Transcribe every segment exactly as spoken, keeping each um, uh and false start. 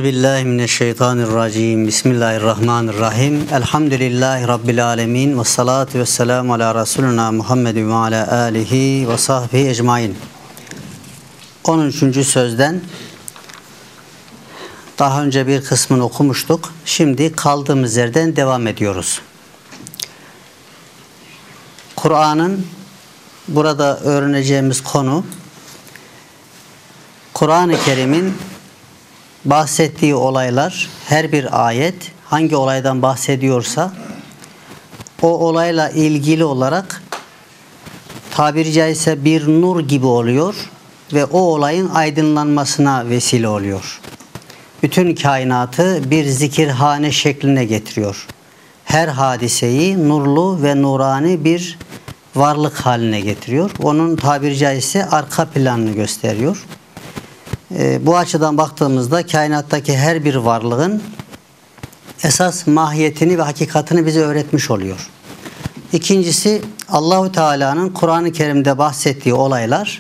Euzubillahimineşşeytanirracim. Bismillahirrahmanirrahim. Elhamdülillahi Rabbil alemin. Ve salatu ve selamu ala Resulina Muhammedin ve ala alihi ve sahbihi ecmain. on üçüncü sözden daha önce bir kısmını okumuştuk. Şimdi kaldığımız yerden devam ediyoruz. Kur'an'ın burada öğreneceğimiz konu, Kur'an-ı Kerim'in bahsettiği olaylar, her bir ayet hangi olaydan bahsediyorsa o olayla ilgili olarak tabiri caizse bir nur gibi oluyor ve o olayın aydınlanmasına vesile oluyor. Bütün kainatı bir zikirhane şekline getiriyor. Her hadiseyi nurlu ve nurani bir varlık haline getiriyor. Onun tabiri caizse arka planını gösteriyor. E, bu açıdan baktığımızda kainattaki her bir varlığın esas mahiyetini ve hakikatini bize öğretmiş oluyor. İkincisi, Allahu Teala'nın Kur'an-ı Kerim'de bahsettiği olaylar,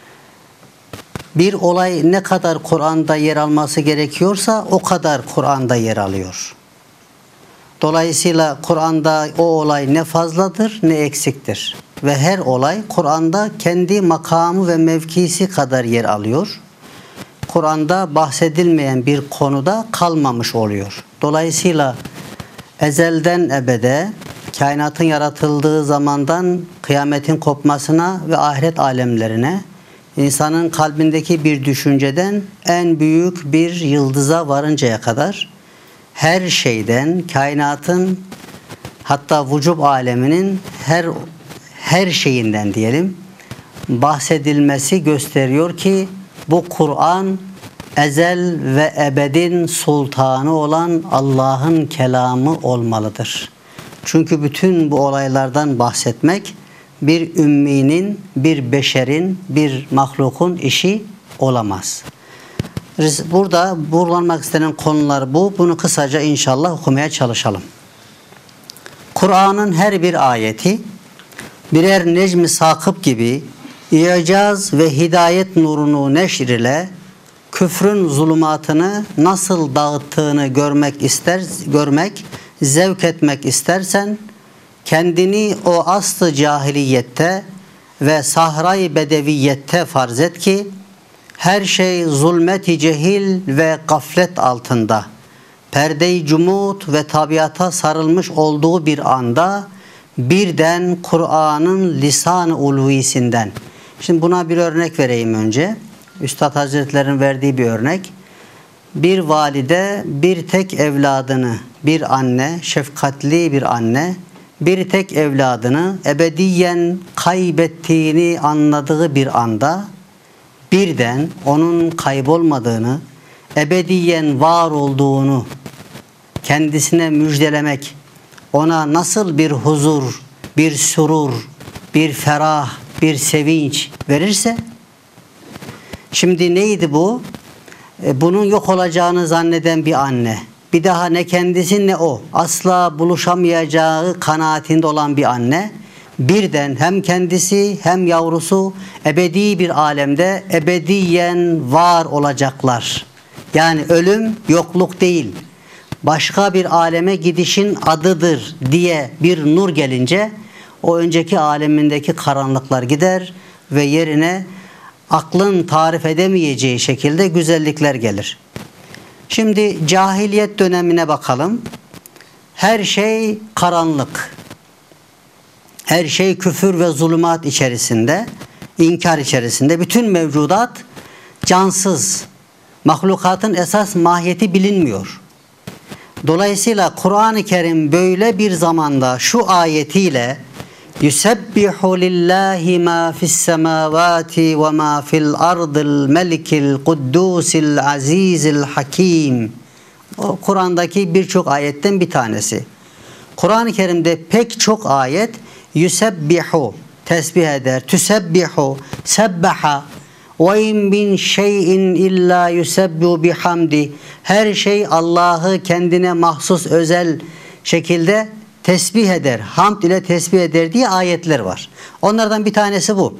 bir olay ne kadar Kur'an'da yer alması gerekiyorsa o kadar Kur'an'da yer alıyor. Dolayısıyla Kur'an'da o olay ne fazladır ne eksiktir. Ve her olay Kur'an'da kendi makamı ve mevkisi kadar yer alıyor. Kur'an'da bahsedilmeyen bir konuda kalmamış oluyor. Dolayısıyla ezelden ebede, kainatın yaratıldığı zamandan kıyametin kopmasına ve ahiret alemlerine, insanın kalbindeki bir düşünceden en büyük bir yıldıza varıncaya kadar her şeyden, kainatın hatta vücub aleminin her her şeyinden diyelim bahsedilmesi gösteriyor ki bu Kur'an ezel ve ebedin sultanı olan Allah'ın kelamı olmalıdır. Çünkü bütün bu olaylardan bahsetmek bir ümminin, bir beşerin, bir mahlukun işi olamaz. Burada vurgulanmak istenen konular bu. Bunu kısaca inşallah okumaya çalışalım. Kur'an'ın her bir ayeti birer necm-i sakıp gibi İcaz ve hidayet nurunu neşr ile küfrün zulümatını nasıl dağıttığını görmek ister, görmek, zevk etmek istersen kendini o aslı cahiliyette ve sahra-i bedeviyette farz et ki her şey zulmet-i cehil ve gaflet altında, perde-i cumut ve tabiata sarılmış olduğu bir anda birden Kur'an'ın lisan-ı ulvisinden. Şimdi buna bir örnek vereyim önce. Üstad Hazretleri'nin verdiği bir örnek. Bir valide bir tek evladını, bir anne, şefkatli bir anne, bir tek evladını ebediyen kaybettiğini anladığı bir anda birden onun kaybolmadığını, ebediyen var olduğunu kendisine müjdelemek, ona nasıl bir huzur, bir surur, bir ferah, bir sevinç verirse, şimdi neydi bu? E, bunun yok olacağını zanneden bir anne, bir daha ne kendisi ne o asla buluşamayacağı kanaatinde olan bir anne, birden hem kendisi hem yavrusu ebedi bir alemde ebediyen var olacaklar. Yani ölüm yokluk değil, başka bir aleme gidişin adıdır diye bir nur gelince o önceki alemindeki karanlıklar gider ve yerine aklın tarif edemeyeceği şekilde güzellikler gelir. Şimdi cahiliyet dönemine bakalım. Her şey karanlık. Her şey küfür ve zulümat içerisinde, inkar içerisinde. Bütün mevcudat cansız. Mahlukatın esas mahiyeti bilinmiyor. Dolayısıyla Kur'an-ı Kerim böyle bir zamanda şu ayetiyle Yusebbihu lillahi ma fis semavati ve ma fil ardil melikil kuddusil azizil hakim. O Kur'an'daki birçok ayetten bir tanesi. Kur'an-ı Kerim'de pek çok ayet yusebbihu tesbih eder, tüsebbihu sebbaha ve in min şeyin illa yusebbihu bihamdi. Her şey Allah'ı kendine mahsus özel şekilde tesbih eder, hamd ile tesbih eder diye ayetler var. Onlardan bir tanesi bu.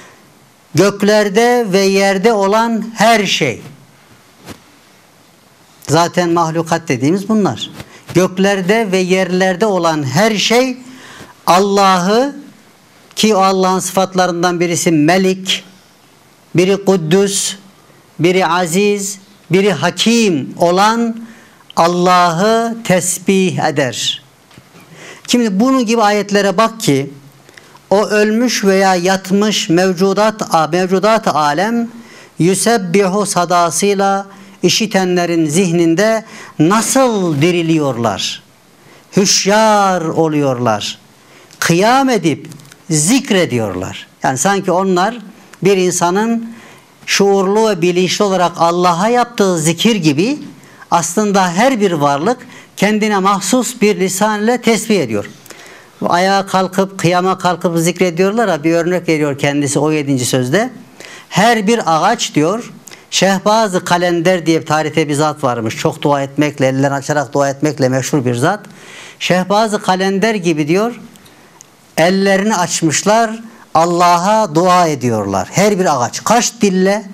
Göklerde ve yerde olan her şey Zaten mahlukat dediğimiz bunlar. Göklerde ve yerlerde olan her şey Allah'ı, ki o Allah'ın sıfatlarından birisi Melik, biri Kuddüs, biri Aziz, biri Hakim olan Allah'ı tesbih eder. Şimdi bunun gibi ayetlere bak ki o ölmüş veya yatmış mevcudat mevcudat alem yüsebbihu sadasıyla işitenlerin zihninde nasıl diriliyorlar, hüşyar oluyorlar, kıyam edip zikrediyorlar. Yani sanki onlar bir insanın şuurlu ve bilinçli olarak Allah'a yaptığı zikir gibi aslında her bir varlık kendine mahsus bir lisan ile tesbih ediyor. Ayağa kalkıp kıyama kalkıp zikrediyorlar ha, bir örnek veriyor kendisi o yedinci sözde. Her bir ağaç diyor, Şehbaz-ı Kalender diye bir tarihte bir zat varmış. Çok dua etmekle, ellerini açarak dua etmekle meşhur bir zat. Şehbaz-ı Kalender gibi diyor, ellerini açmışlar, Allah'a dua ediyorlar. Her bir ağaç. Kaç dille,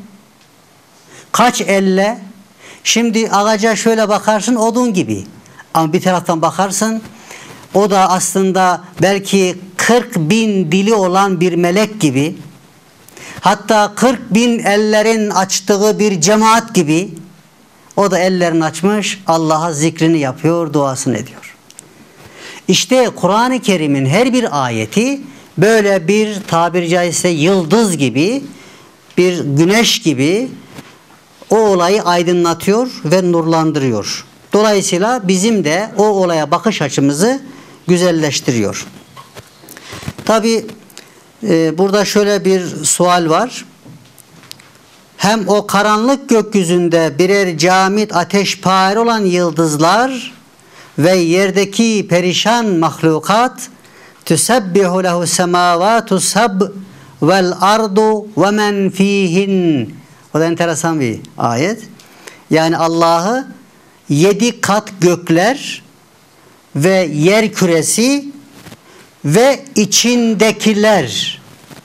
kaç elle. Şimdi ağaca şöyle bakarsın odun gibi. Ama bir taraftan bakarsın o da aslında belki kırk bin dili olan bir melek gibi. Hatta kırk bin ellerin açtığı bir cemaat gibi. O da ellerini açmış, Allah'a zikrini yapıyor, duasını ediyor. İşte Kur'an-ı Kerim'in her bir ayeti böyle bir tabiri caizse yıldız gibi, bir güneş gibi o olayı aydınlatıyor ve nurlandırıyor. Dolayısıyla bizim de o olaya bakış açımızı güzelleştiriyor. Tabi e, burada şöyle bir sual var. Hem o karanlık gökyüzünde birer camit ateşpare olan yıldızlar ve yerdeki perişan mahlukat tüsebbihu lehu semavatu sab vel ardu ve men fihin. O da enteresan bir ayet. Yani Allah'ı yedi kat gökler ve yer küresi ve içindekiler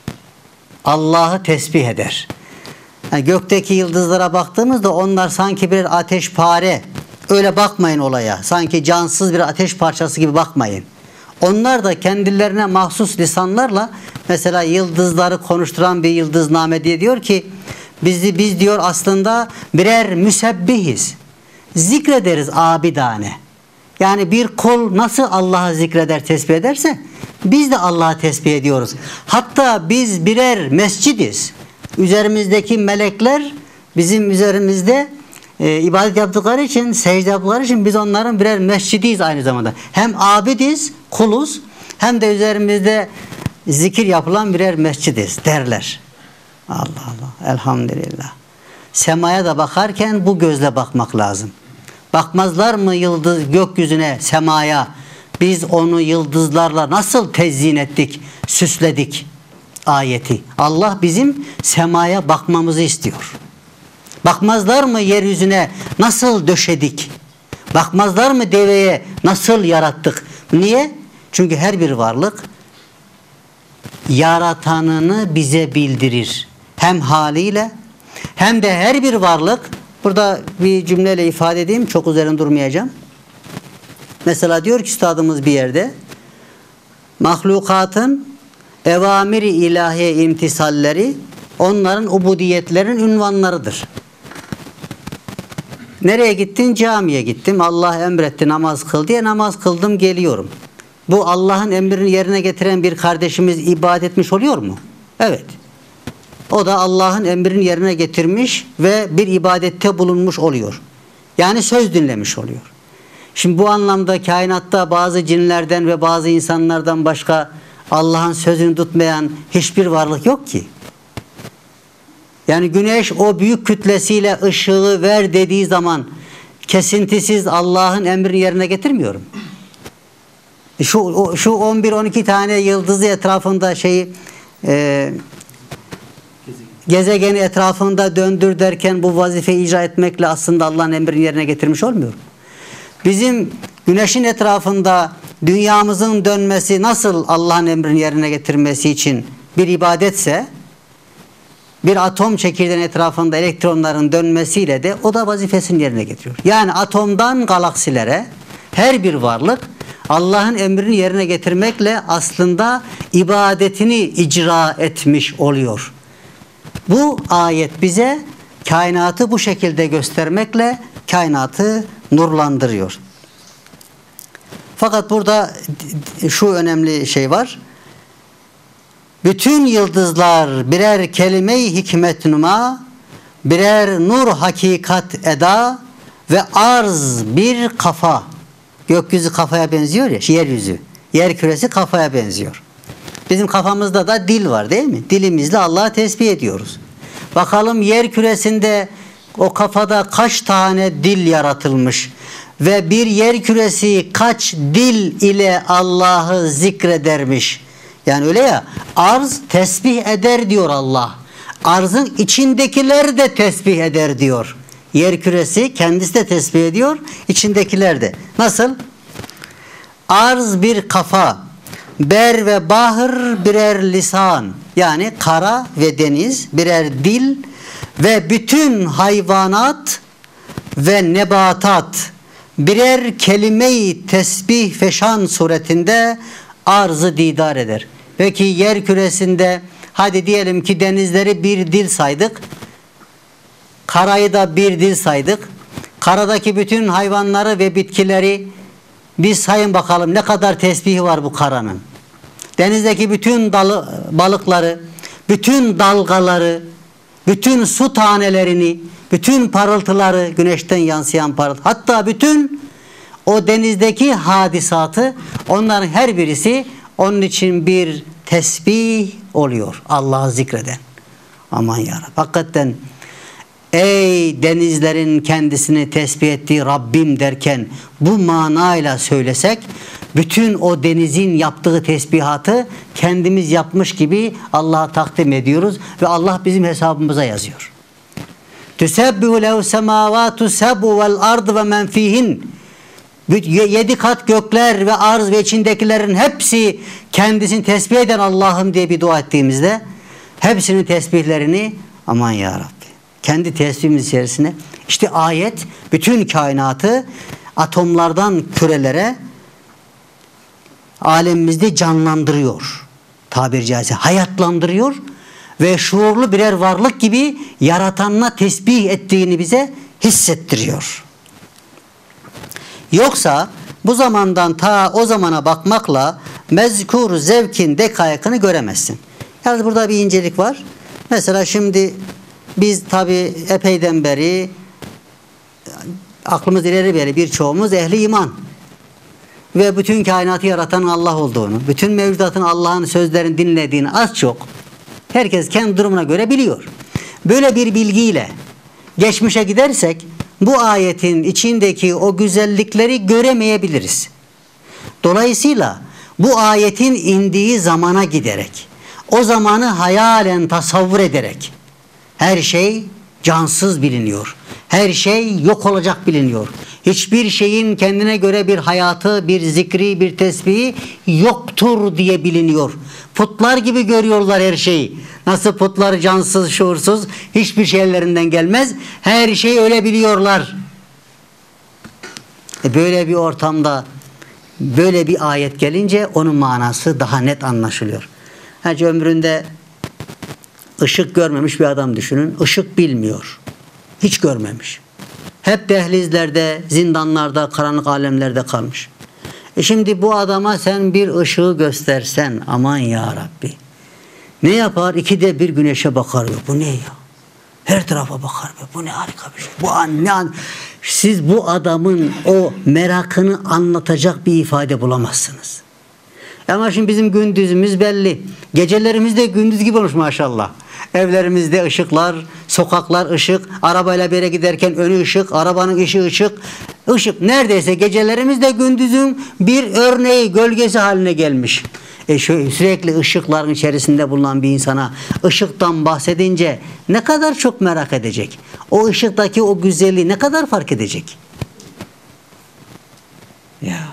Allah'ı tesbih eder. Yani gökteki yıldızlara baktığımızda onlar sanki bir ateşpare. Öyle bakmayın olaya. Sanki cansız bir ateş parçası gibi bakmayın. Onlar da kendilerine mahsus lisanlarla mesela yıldızları konuşturan bir yıldızname diye diyor ki bizi biz diyor aslında birer müsebbihiz. Zikrederiz abidane. Yani bir kul nasıl Allah'ı zikreder, tesbih ederse biz de Allah'ı tesbih ediyoruz. Hatta biz birer mescidiz. Üzerimizdeki melekler bizim üzerimizde e, ibadet yaptıkları için, secde yaptıkları için biz onların birer mescidiyiz aynı zamanda. Hem abidiz, kuluz, hem de üzerimizde zikir yapılan birer mescidiz derler. Allah Allah, elhamdülillah. Semaya da bakarken bu gözle bakmak lazım. Bakmazlar mı yıldız gökyüzüne, semaya? Biz onu yıldızlarla nasıl tezyin ettik, süsledik ayeti. Allah bizim semaya bakmamızı istiyor. Bakmazlar mı yeryüzüne nasıl döşedik? Bakmazlar mı deveye nasıl yarattık? Niye? Çünkü her bir varlık yaratanını bize bildirir. Hem haliyle hem de her bir varlık, burada bir cümleyle ifade edeyim, çok üzerinde durmayacağım. Mesela diyor ki üstadımız bir yerde, mahlukatın evamiri ilahiye imtisalleri onların ubudiyetlerin ünvanlarıdır. Nereye gittin? Camiye gittim. Allah emretti namaz kıl diye namaz kıldım geliyorum. Bu Allah'ın emrini yerine getiren bir kardeşimiz ibadet etmiş oluyor mu? Evet. O da Allah'ın emrini yerine getirmiş ve bir ibadette bulunmuş oluyor. Yani söz dinlemiş oluyor. Şimdi bu anlamda kainatta bazı cinlerden ve bazı insanlardan başka Allah'ın sözünü tutmayan hiçbir varlık yok ki. Yani güneş o büyük kütlesiyle ışığı ver dediği zaman kesintisiz Allah'ın emrini yerine getirmiyorum. Şu şu on bir on iki tane yıldızı etrafında şeyi e, gezegeni etrafında döndür derken bu vazifeyi icra etmekle aslında Allah'ın emrini yerine getirmiş olmuyor. Bizim güneşin etrafında dünyamızın dönmesi nasıl Allah'ın emrini yerine getirmesi için bir ibadetse, bir atom çekirdeğinin etrafında elektronların dönmesiyle de o da vazifesini yerine getiriyor. Yani atomdan galaksilere her bir varlık Allah'ın emrini yerine getirmekle aslında ibadetini icra etmiş oluyor. Bu ayet bize kainatı bu şekilde göstermekle kainatı nurlandırıyor. Fakat burada şu önemli şey var. Bütün yıldızlar birer kelime-i hikmet numa, birer nur hakikat eda ve arz bir kafa. Gökyüzü kafaya benziyor ya, yeryüzü. Yer küresi kafaya benziyor. Bizim kafamızda da dil var değil mi? Dilimizle Allah'ı tesbih ediyoruz. Bakalım yer küresinde o kafada kaç tane dil yaratılmış ve bir yer küresi kaç dil ile Allah'ı zikredermiş. Yani öyle ya, arz tesbih eder diyor Allah. Arzın içindekiler de tesbih eder diyor. Yer küresi kendisi de tesbih ediyor, içindekiler de. Nasıl? Arz bir kafa, ber ve bahır birer lisan. Yani kara ve deniz birer dil ve bütün hayvanat ve nebatat birer kelime-i tesbih feşan suretinde arzı didar eder. Peki yer küresinde hadi diyelim ki denizleri bir dil saydık. Karayı da bir dil saydık. Karadaki bütün hayvanları ve bitkileri biz sayın bakalım ne kadar tesbihi var bu karanın. Denizdeki bütün dalı, balıkları, bütün dalgaları, bütün su tanelerini, bütün parıltıları, güneşten yansıyan parıltı, hatta bütün o denizdeki hadisatı, onların her birisi onun için bir tesbih oluyor. Allah'ı zikreden. Aman yarabbim. Hakikaten ey denizlerin kendisini tesbih ettiği Rabbim derken bu manayla söylesek, bütün o denizin yaptığı tesbihatı kendimiz yapmış gibi Allah'a takdim ediyoruz ve Allah bizim hesabımıza yazıyor. Tüsebbihu lehu semavatu sebu vel ardı ve men fihin. Yedi kat gökler ve arz ve içindekilerin hepsi kendisini tesbih eden Allah'ım diye bir dua ettiğimizde hepsinin tesbihlerini aman ya Rabbi kendi tesbihimiz içerisine, işte ayet bütün kainatı atomlardan kürelere alemimizde canlandırıyor. Tabiri caizse hayatlandırıyor ve şuurlu birer varlık gibi yaratanına tesbih ettiğini bize hissettiriyor. Yoksa bu zamandan ta o zamana bakmakla mezkur zevkin dekayakını göremezsin. Yani burada bir incelik var. Mesela şimdi biz tabi epeyden beri aklımız ileri beri birçoğumuz ehli iman ve bütün kainatı yaratan Allah olduğunu, bütün mevcudatın Allah'ın sözlerini dinlediğini az çok herkes kendi durumuna göre biliyor. Böyle bir bilgiyle geçmişe gidersek bu ayetin içindeki o güzellikleri göremeyebiliriz. Dolayısıyla bu ayetin indiği zamana giderek, o zamanı hayalen tasavvur ederek her şey cansız biliniyor. Her şey yok olacak biliniyor. Hiçbir şeyin kendine göre bir hayatı, bir zikri, bir tesbihi yoktur diye biliniyor. Putlar gibi görüyorlar her şeyi. Nasıl putlar cansız, şuursuz, hiçbir şey ellerinden gelmez. Her şeyi öyle biliyorlar. E böyle bir ortamda böyle bir ayet gelince onun manası daha net anlaşılıyor. Hacı ömründe ışık görmemiş bir adam düşünün. Işık bilmiyor. Hiç görmemiş. Hep dehlizlerde, zindanlarda, karanlık alemlerde kalmış. E şimdi bu adama sen bir ışığı göstersen, aman ya Rabbi. Ne yapar? İkide bir güneşe bakar. Bu ne ya? Her tarafa bakar. Bu ne harika bir şey. Bu an, ne an? Siz bu adamın o merakını anlatacak bir ifade bulamazsınız. Ama şimdi bizim gündüzümüz belli. Gecelerimiz de gündüz gibi olmuş maşallah. Evlerimizde ışıklar, sokaklar ışık, arabayla bir yere giderken önü ışık, arabanın ışığı ışık. Işık neredeyse gecelerimiz de gündüzün bir örneği, gölgesi haline gelmiş. E şöyle sürekli ışıkların içerisinde bulunan bir insana ışıktan bahsedince ne kadar çok merak edecek. O ışıktaki o güzelliği ne kadar fark edecek. Ya.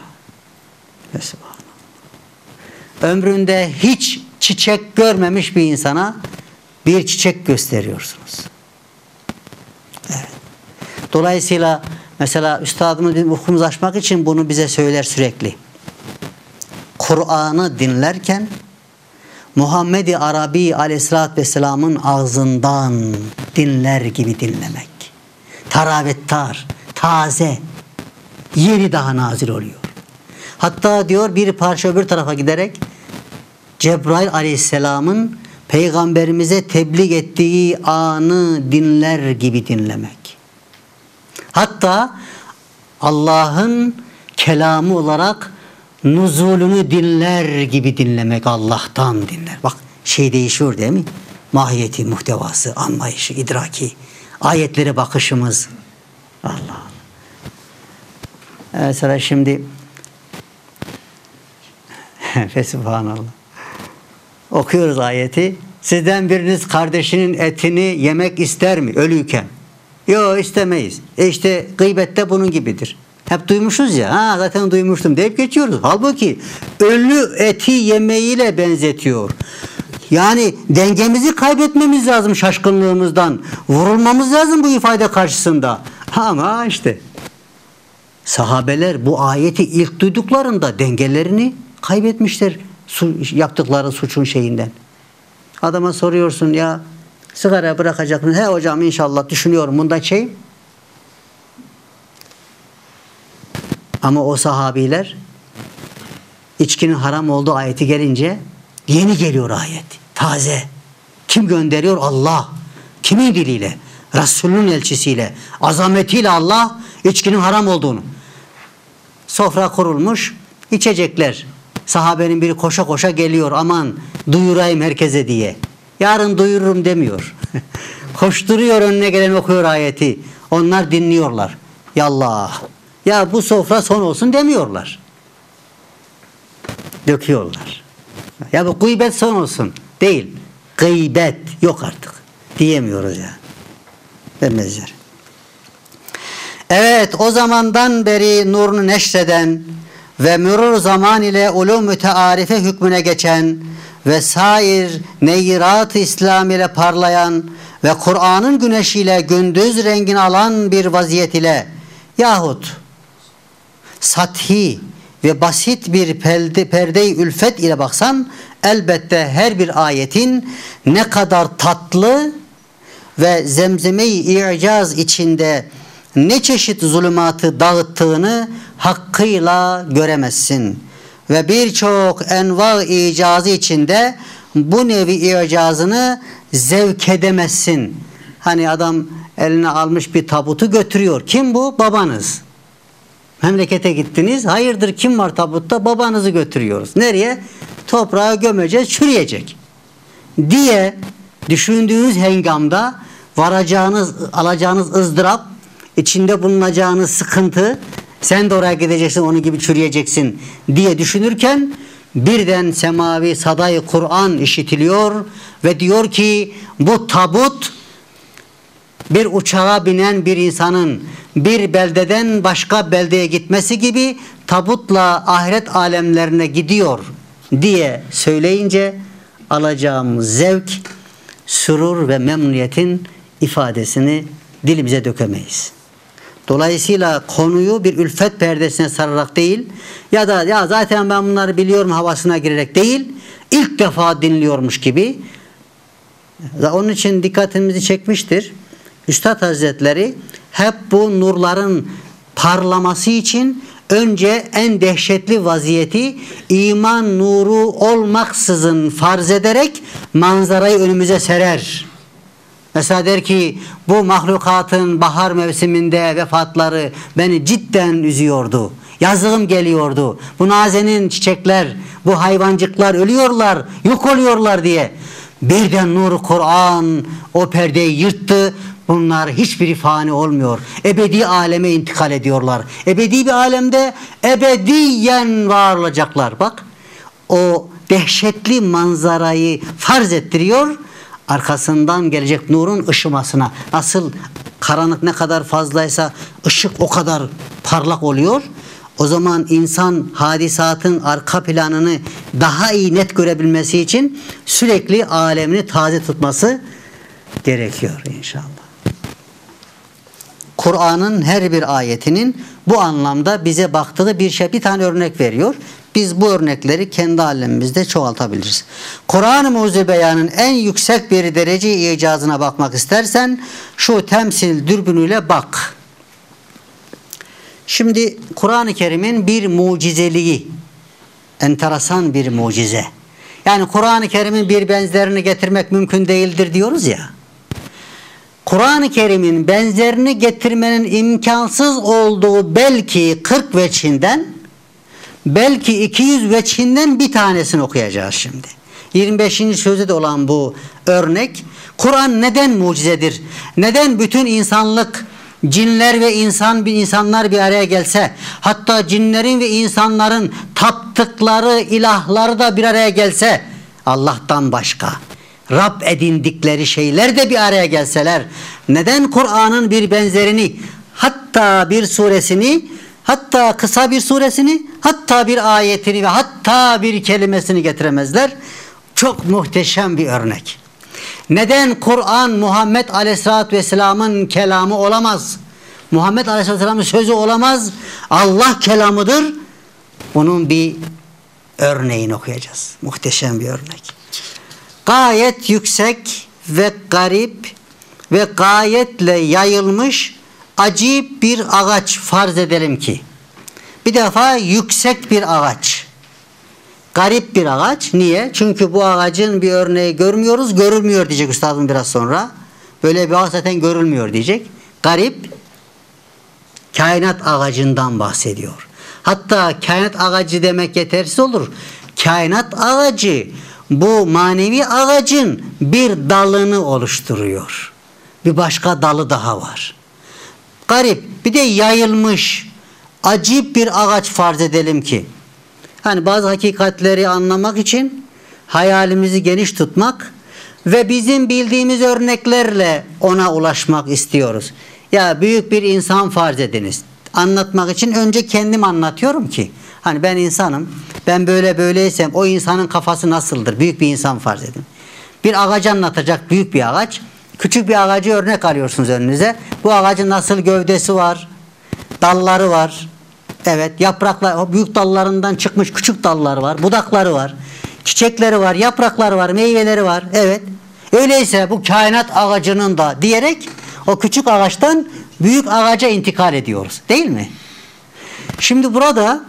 Ömründe hiç çiçek görmemiş bir insana bir çiçek gösteriyorsunuz. Evet. Dolayısıyla mesela üstadımız ufkumuzu açmak için bunu bize söyler sürekli. Kur'an'ı dinlerken Muhammed-i Arabi Aleyhisselatü Vesselam'ın ağzından dinler gibi dinlemek. Taravettar, taze, yeni daha nazil oluyor. Hatta diyor bir parça öbür tarafa giderek Cebrail Aleyhisselam'ın Peygamberimize tebliğ ettiği anı dinler gibi dinlemek. Hatta Allah'ın kelamı olarak nuzulünü dinler gibi dinlemek, Allah'tan dinler. Bak şey değişiyor değil mi? Mahiyeti, muhtevası, anlayışı, idraki, ayetlere bakışımız. Allah. Mesela şimdi Fesubhanallah. Okuyoruz ayeti. Sizden biriniz kardeşinin etini yemek ister mi ölüyken? Yok istemeyiz. E işte gıybette bunun gibidir. Hep duymuşuz ya. Ha zaten duymuştum deyip geçiyoruz. Halbuki ölü eti yemeğiyle benzetiyor. Yani dengemizi kaybetmemiz lazım şaşkınlığımızdan. Vurulmamız lazım bu ifade karşısında. Ama işte sahabeler bu ayeti ilk duyduklarında dengelerini kaybetmişler. Su, yaptıkları suçun şeyinden. Adama soruyorsun ya sigara bırakacak mısın? He hocam inşallah düşünüyorum bunda şey. Ama o sahabiler içkinin haram olduğu ayeti gelince yeni geliyor ayet. Taze. Kim gönderiyor? Allah. Kimin diliyle? Resulünün elçisiyle. Azametiyle Allah içkinin haram olduğunu. Sofra kurulmuş. İçecekler. Sahabenin biri koşa koşa geliyor. Aman duyurayım herkese diye. Yarın duyururum demiyor. Koşturuyor önüne gelen okuyor ayeti. Onlar dinliyorlar. Yallah. Ya bu sofra son olsun demiyorlar. Döküyorlar. Ya bu gıybet son olsun. Değil. Gıybet yok artık. Diyemiyoruz ya. Demezler. Evet o zamandan beri nurunu neşreden ve mürur zaman ile ulûm mütearife hükmüne geçen ve sair neyrat-ı İslam ile parlayan ve Kur'an'ın güneşiyle gündüz rengini alan bir vaziyet ile yahut sathi ve basit bir perde, perde-i ülfet ile baksan elbette her bir ayetin ne kadar tatlı ve zemzeme-i i'caz içinde ne çeşit zulümatı dağıttığını hakkıyla göremezsin. Ve birçok enva icazı içinde bu nevi icazını zevk edemezsin. Hani adam eline almış bir tabutu götürüyor. Kim bu? Babanız. Memlekete gittiniz. Hayırdır kim var tabutta? Babanızı götürüyoruz. Nereye? Toprağa gömeceğiz, çürüyecek. Diye düşündüğünüz hengamda varacağınız, alacağınız ızdırap, içinde bulunacağınız sıkıntı, sen de oraya gideceksin, onun gibi çürüyeceksin diye düşünürken birden semavi sadayı Kur'an işitiliyor ve diyor ki bu tabut bir uçağa binen bir insanın bir beldeden başka beldeye gitmesi gibi tabutla ahiret alemlerine gidiyor diye söyleyince alacağımız zevk, sürur ve memnuniyetin ifadesini dilimize dökemeyiz. Dolayısıyla konuyu bir ülfet perdesine sararak değil ya da ya zaten ben bunları biliyorum havasına girerek değil, ilk defa dinliyormuş gibi. Onun için dikkatimizi çekmiştir. Üstad Hazretleri hep bu nurların parlaması için önce en dehşetli vaziyeti iman nuru olmaksızın farz ederek manzarayı önümüze serer. Mesela der ki bu mahlukatın bahar mevsiminde vefatları beni cidden üzüyordu. Yazığım geliyordu. Bu nazenin çiçekler, bu hayvancıklar ölüyorlar, yok oluyorlar diye. Birden nur Kur'an o perdeyi yırttı. Bunlar hiçbiri fani olmuyor. Ebedi aleme intikal ediyorlar. Ebedi bir alemde ebediyen var olacaklar. Bak o dehşetli manzarayı farz ettiriyor. Arkasından gelecek nurun ışımasına. Nasıl karanlık ne kadar fazlaysa ışık o kadar parlak oluyor. O zaman insan hadisatın arka planını daha iyi net görebilmesi için sürekli alemini taze tutması gerekiyor inşallah. Kur'an'ın her bir ayetinin bu anlamda bize baktığı bir şey, bir tane örnek veriyor. Biz bu örnekleri kendi alemimizde çoğaltabiliriz. Kur'an-ı Mucizül Beyan'ın en yüksek bir derece icazına bakmak istersen şu temsil dürbünüyle bak. Şimdi Kur'an-ı Kerim'in bir mucizeliği, enteresan bir mucize. Yani Kur'an-ı Kerim'in bir benzerini getirmek mümkün değildir diyoruz ya. Kur'an-ı Kerim'in benzerini getirmenin imkansız olduğu belki kırk veçhinden, belki iki yüz veçhinden bir tanesini okuyacağız şimdi. yirmi beşinci sözde olan bu örnek, Kur'an neden mucizedir? Neden bütün insanlık, cinler ve insan bir insanlar bir araya gelse, hatta cinlerin ve insanların taptıkları ilahları da bir araya gelse, Allah'tan başka Rab edindikleri şeyler de bir araya gelseler, neden Kur'an'ın bir benzerini, hatta bir suresini, hatta kısa bir suresini, hatta bir ayetini ve hatta bir kelimesini getiremezler? Çok muhteşem bir örnek. Neden Kur'an Muhammed Aleyhisselatü Vesselam'ın kelamı olamaz? Muhammed Aleyhisselatü Vesselam'ın sözü olamaz. Allah kelamıdır. Bunun bir örneğini okuyacağız. Muhteşem bir örnek. Gayet yüksek ve garip ve gayetle yayılmış acayip bir ağaç farz edelim ki. Bir defa yüksek bir ağaç. Garip bir ağaç. Niye? Çünkü bu ağacın bir örneği görmüyoruz. Görülmüyor diyecek üstadım biraz sonra. Böyle bir ağaç zaten görülmüyor diyecek. Garip, kainat ağacından bahsediyor. Hatta kainat ağacı demek yetersiz olur. Kainat ağacı bu manevi ağacın bir dalını oluşturuyor. Bir başka dalı daha var. Garip, bir de yayılmış acayip bir ağaç farz edelim ki. Hani bazı hakikatleri anlamak için hayalimizi geniş tutmak ve bizim bildiğimiz örneklerle ona ulaşmak istiyoruz. Ya büyük bir insan farz ediniz. Anlatmak için önce kendim anlatıyorum ki. Hani ben insanım, ben böyle böyleysem o insanın kafası nasıldır? Büyük bir insan farz edin. Bir ağacı anlatacak, büyük bir ağaç. Küçük bir ağacı örnek arıyorsunuz önünüze. Bu ağacın nasıl gövdesi var, dalları var. Evet, yapraklar, o büyük dallarından çıkmış küçük dalları var, budakları var, çiçekleri var, yaprakları var, meyveleri var. Evet. Öyleyse bu kainat ağacının da diyerek o küçük ağaçtan büyük ağaca intikal ediyoruz. Değil mi? Şimdi burada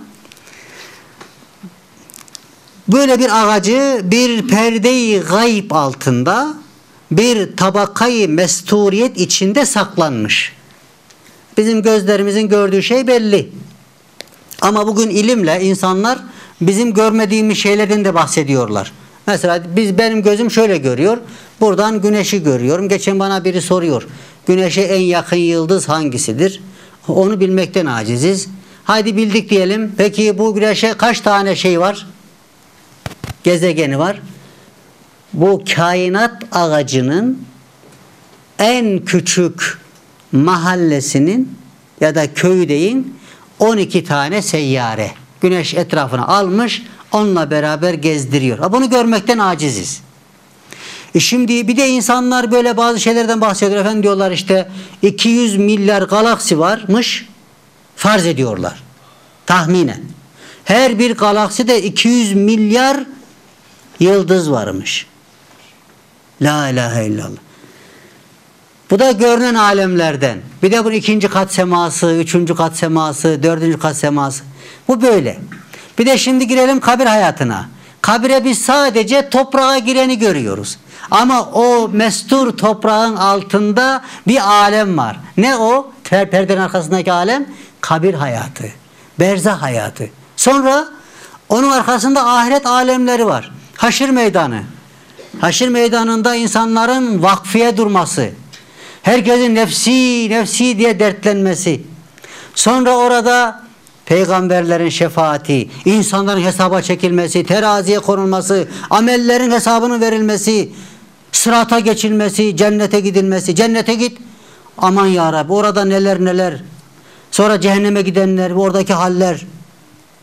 böyle bir ağacı bir perde-i gayb altında bir tabakayı mesturiyet içinde saklanmış. Bizim gözlerimizin gördüğü şey belli. Ama bugün ilimle insanlar bizim görmediğimiz şeylerden de bahsediyorlar. Mesela biz benim gözüm şöyle görüyor. Buradan güneşi görüyorum. Geçen bana biri soruyor. Güneşe en yakın yıldız hangisidir? Onu bilmekten aciziz. Haydi bildik diyelim. Peki bu güneşe kaç tane şey var? Gezegeni var. Bu kainat ağacının en küçük mahallesinin ya da köyü deyin on iki tane seyyare. Güneş etrafına almış, onunla beraber gezdiriyor. Bunu görmekten aciziz. E şimdi bir de insanlar böyle bazı şeylerden bahsediyor. Efendim diyorlar işte iki yüz milyar galaksi varmış. Farz ediyorlar. Tahminen. Her bir galakside iki yüz milyar yıldız varmış. La ilahe illallah. Bu da görünen alemlerden. Bir de bu ikinci kat seması, üçüncü kat seması, dördüncü kat seması. Bu böyle. Bir de şimdi girelim kabir hayatına. Kabire biz sadece toprağa gireni görüyoruz. Ama o mestur toprağın altında bir alem var. Ne o? Perdenin arkasındaki alem? Kabir hayatı. Berzah hayatı. Sonra onun arkasında ahiret alemleri var. Haşir meydanı. Haşir meydanında insanların vakfiye durması. Herkesin nefsi nefsi diye dertlenmesi. Sonra orada peygamberlerin şefaati, insanların hesaba çekilmesi, teraziye konulması, amellerin hesabının verilmesi, sırata geçilmesi, cennete gidilmesi. Cennete git. Aman ya Rabbi, orada neler neler. Sonra cehenneme gidenler, oradaki haller.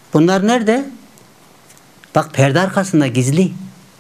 Bunlar nerede? Bak perde arkasında gizli.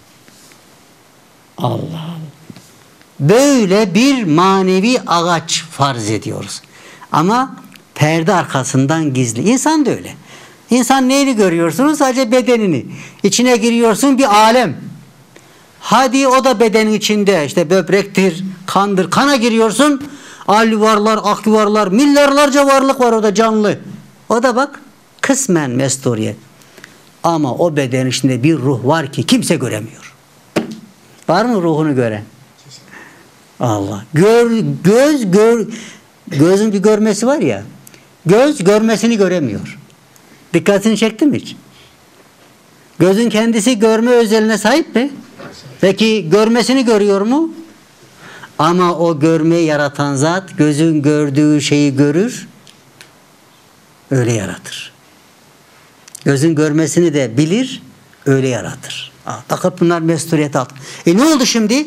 Allah Allah. Böyle bir manevi ağaç farz ediyoruz. Ama perde arkasından gizli. İnsan da öyle. İnsan neyini görüyorsunuz? Sadece bedenini. İçine giriyorsun bir alem. Hadi o da bedenin içinde. İşte böbrektir, kandır. Kana giriyorsun. Al yuvarlar, ak yuvarlar, milyarlarca varlık var orada canlı. O da bak kısmen mesturiyet. Ama o beden içinde bir ruh var ki kimse göremiyor. Var mı ruhunu gören? Allah. Gör, göz gör, gözün bir görmesi var ya. Göz görmesini göremiyor. Dikkatini çekti mi hiç? Gözün kendisi görme özelliğine sahip mi? Peki görmesini görüyor mu? Ama o görmeyi yaratan zat gözün gördüğü şeyi görür, öyle yaratır. Gözün görmesini de bilir, öyle yaratır. Fakat bunlar mesturiyet altı. E ne oldu şimdi?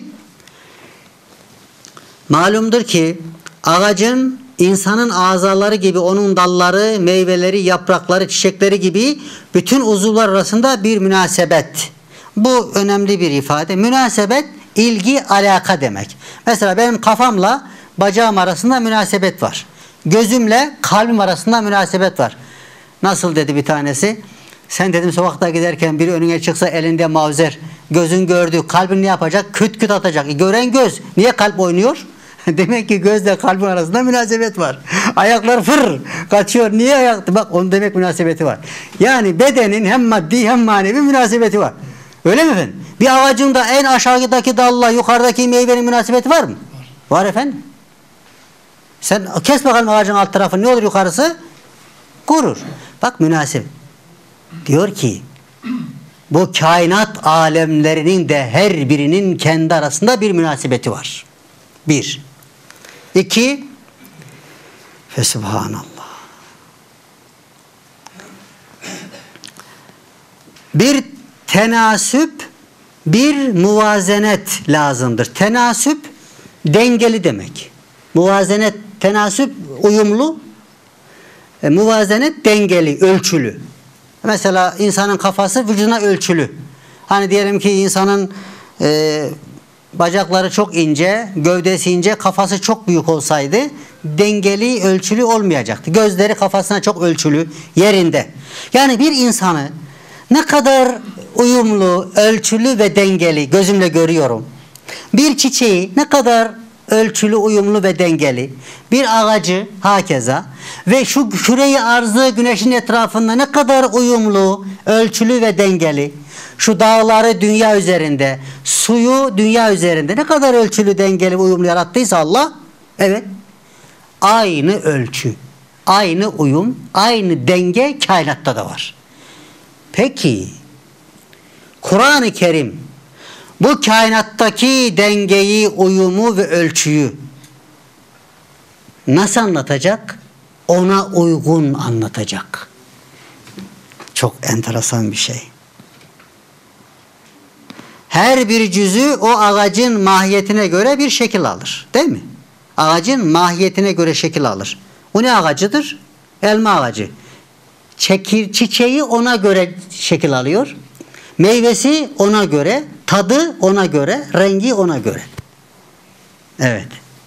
Malumdur ki ağacın insanın azaları gibi onun dalları, meyveleri, yaprakları, çiçekleri gibi bütün uzuvlar arasında bir münasebet. Bu önemli bir ifade. Münasebet, ilgi, alaka demek. Mesela benim kafamla bacağım arasında münasebet var. Gözümle kalbim arasında münasebet var. Nasıl dedi bir tanesi? Sen dedim sokakta giderken biri önüne çıksa elinde mavzer, gözün gördüğü, kalbin ne yapacak? Küt küt atacak. E, gören göz. Niye kalp oynuyor? Demek ki gözle kalbin arasında münasebet var. Ayaklar fır kaçıyor. Niye ayak? Bak onun demek münasebeti var. Yani bedenin hem maddi hem manevi münasebeti var. Öyle mi efendim? Bir ağacın da en aşağıdaki dalla yukarıdaki meyvenin münasebeti var mı? Var, var efendim. Sen kes bakalım ağacın alt tarafı, ne olur yukarısı? Kurur. Bak münasebet. Diyor ki bu kainat alemlerinin de her birinin kendi arasında bir münasebeti var. Bir. İki. Fesubhanallah. Bir tenasüp, bir muvazenet lazımdır. Tenasüp dengeli demek. Muvazenet, tenasüp uyumlu, e, muvazenet dengeli, ölçülü. Mesela insanın kafası vücuduna ölçülü. Hani diyelim ki insanın e, bacakları çok ince, gövdesi ince, kafası çok büyük olsaydı dengeli, ölçülü olmayacaktı. Gözleri kafasına çok ölçülü, yerinde. Yani bir insanı ne kadar uyumlu, ölçülü ve dengeli gözümle görüyorum. Bir çiçeği ne kadar ölçülü, uyumlu ve dengeli. Bir ağacı hakeza ve şu küreyi arzı güneşin etrafında ne kadar uyumlu, ölçülü ve dengeli. Şu dağları dünya üzerinde, suyu dünya üzerinde ne kadar ölçülü, dengeli, uyumlu yarattıysa Allah, evet, aynı ölçü, aynı uyum, aynı denge kainatta da var. Peki Kur'an-ı Kerim bu kainattaki dengeyi, uyumu ve ölçüyü nasıl anlatacak? Ona uygun anlatacak. Çok enteresan bir şey. Her bir cüzü o ağacın mahiyetine göre bir şekil alır. Değil mi? Ağacın mahiyetine göre şekil alır. O ne ağacıdır? Elma ağacı. Çekir, çiçeği ona göre şekil alıyor. Meyvesi ona göre, tadı ona göre, rengi ona göre. Evet.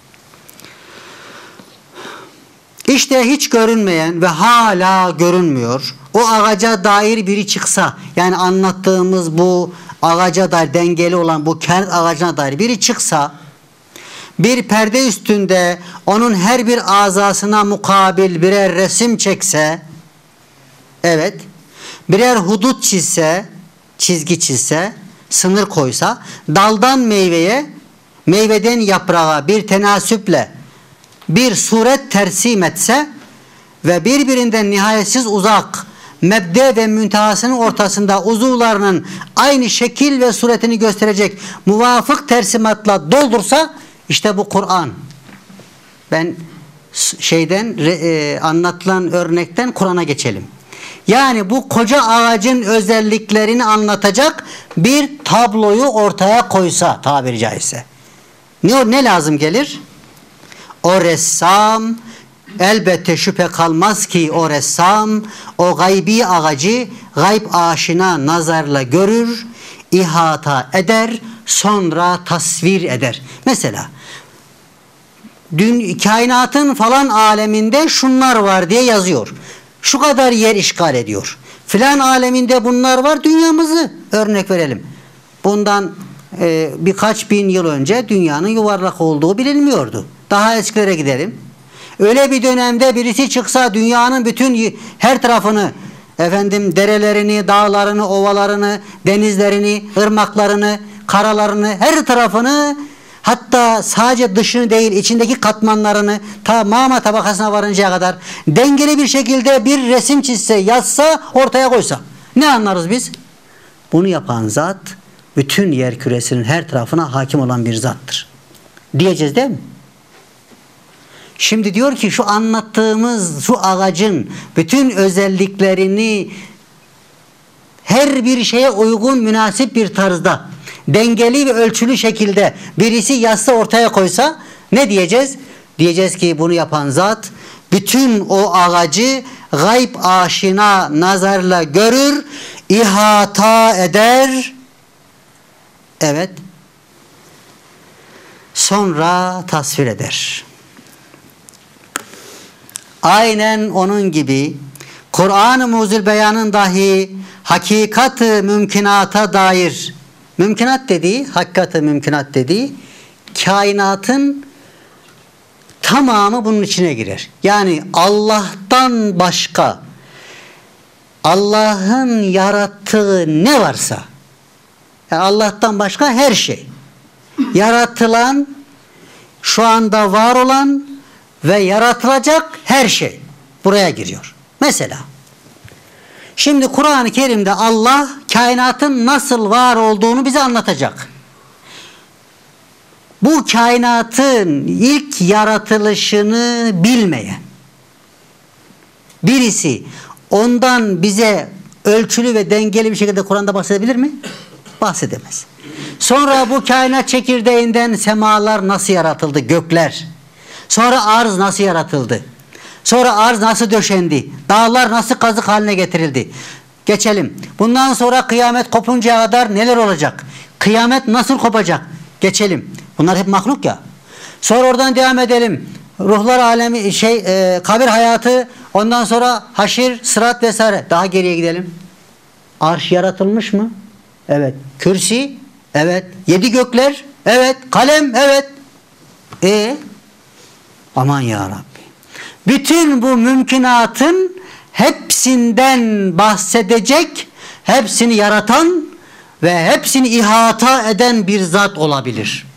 İşte hiç görünmeyen ve hala görünmüyor. O ağaca dair biri çıksa, yani anlattığımız bu ağaca dair, dengeli olan bu kent ağacına dair biri çıksa, bir perde üstünde onun her bir azasına mukabil birer resim çekse, evet, birer hudut çizse, çizgi çizse, sınır koysa, daldan meyveye, meyveden yaprağa bir tenasüple bir suret tersim etse ve birbirinden nihayetsiz uzak, mebde ve müntehasının ortasında uzuvlarının aynı şekil ve suretini gösterecek muvafık tersimatla doldursa, işte bu Kur'an. Ben şeyden e, anlatılan örnekten Kur'an'a geçelim. Yani bu koca ağacın özelliklerini anlatacak bir tabloyu ortaya koysa, tabiri caizse. Ne, ne lazım gelir? O ressam Elbette şüphe kalmaz ki o ressam o gaybi ağacı gayb aşina nazarla görür, ihata eder, sonra tasvir eder. Mesela dün kainatın falan aleminde şunlar var diye yazıyor. Şu kadar yer işgal ediyor. Filan aleminde bunlar var, dünyamızı örnek verelim. Bundan e, birkaç bin yıl önce dünyanın yuvarlak olduğu bilinmiyordu. Daha eskilere gidelim. Öyle bir dönemde birisi çıksa dünyanın bütün her tarafını, efendim derelerini, dağlarını, ovalarını, denizlerini, ırmaklarını, karalarını, her tarafını, hatta sadece dışını değil içindeki katmanlarını ta mama tabakasına varıncaya kadar dengeli bir şekilde bir resim çizse, yazsa, ortaya koysa ne anlarız biz? Bunu yapan zat bütün yer küresinin her tarafına hakim olan bir zattır diyeceğiz değil mi? Şimdi diyor ki şu anlattığımız şu ağacın bütün özelliklerini her bir şeye uygun, münasip bir tarzda, dengeli ve ölçülü şekilde birisi yazsa, ortaya koysa ne diyeceğiz? Diyeceğiz ki bunu yapan zat bütün o ağacı gayb aşina nazarla görür, ihata eder. Evet. Sonra tasvir eder. Aynen onun gibi Kur'an-ı Muzil Beyan'ın dahi hakikat-ı mümkünata dair, mümkünat dediği, hakikat-ı mümkünat dediği kainatın tamamı bunun içine girer. Yani Allah'tan başka Allah'ın yarattığı ne varsa, yani Allah'tan başka her şey, yaratılan, şu anda var olan ve yaratılacak her şey buraya giriyor. Mesela şimdi Kur'an-ı Kerim'de Allah kainatın nasıl var olduğunu bize anlatacak. Bu kainatın ilk yaratılışını bilmeyen birisi ondan bize ölçülü ve dengeli bir şekilde Kur'an'da bahsedebilir mi? Bahsedemez. Sonra bu kainat çekirdeğinden semalar nasıl yaratıldı? Gökler. Sonra arz nasıl yaratıldı? Sonra arz nasıl döşendi? Dağlar nasıl kazık haline getirildi? Geçelim. Bundan sonra kıyamet kopuncaya kadar neler olacak? Kıyamet nasıl kopacak? Geçelim. Bunlar hep mahluk ya. Sonra oradan devam edelim. Ruhlar alemi, şey, e, kabir hayatı, ondan sonra haşir, sırat vesaire. Daha geriye gidelim. Arş yaratılmış mı? Evet. Kürsi? Evet. Yedi gökler? Evet. Kalem? Evet. E aman ya Rabbi. Bütün bu mümkünatın hepsinden bahsedecek, hepsini yaratan ve hepsini ihata eden bir zat olabilir.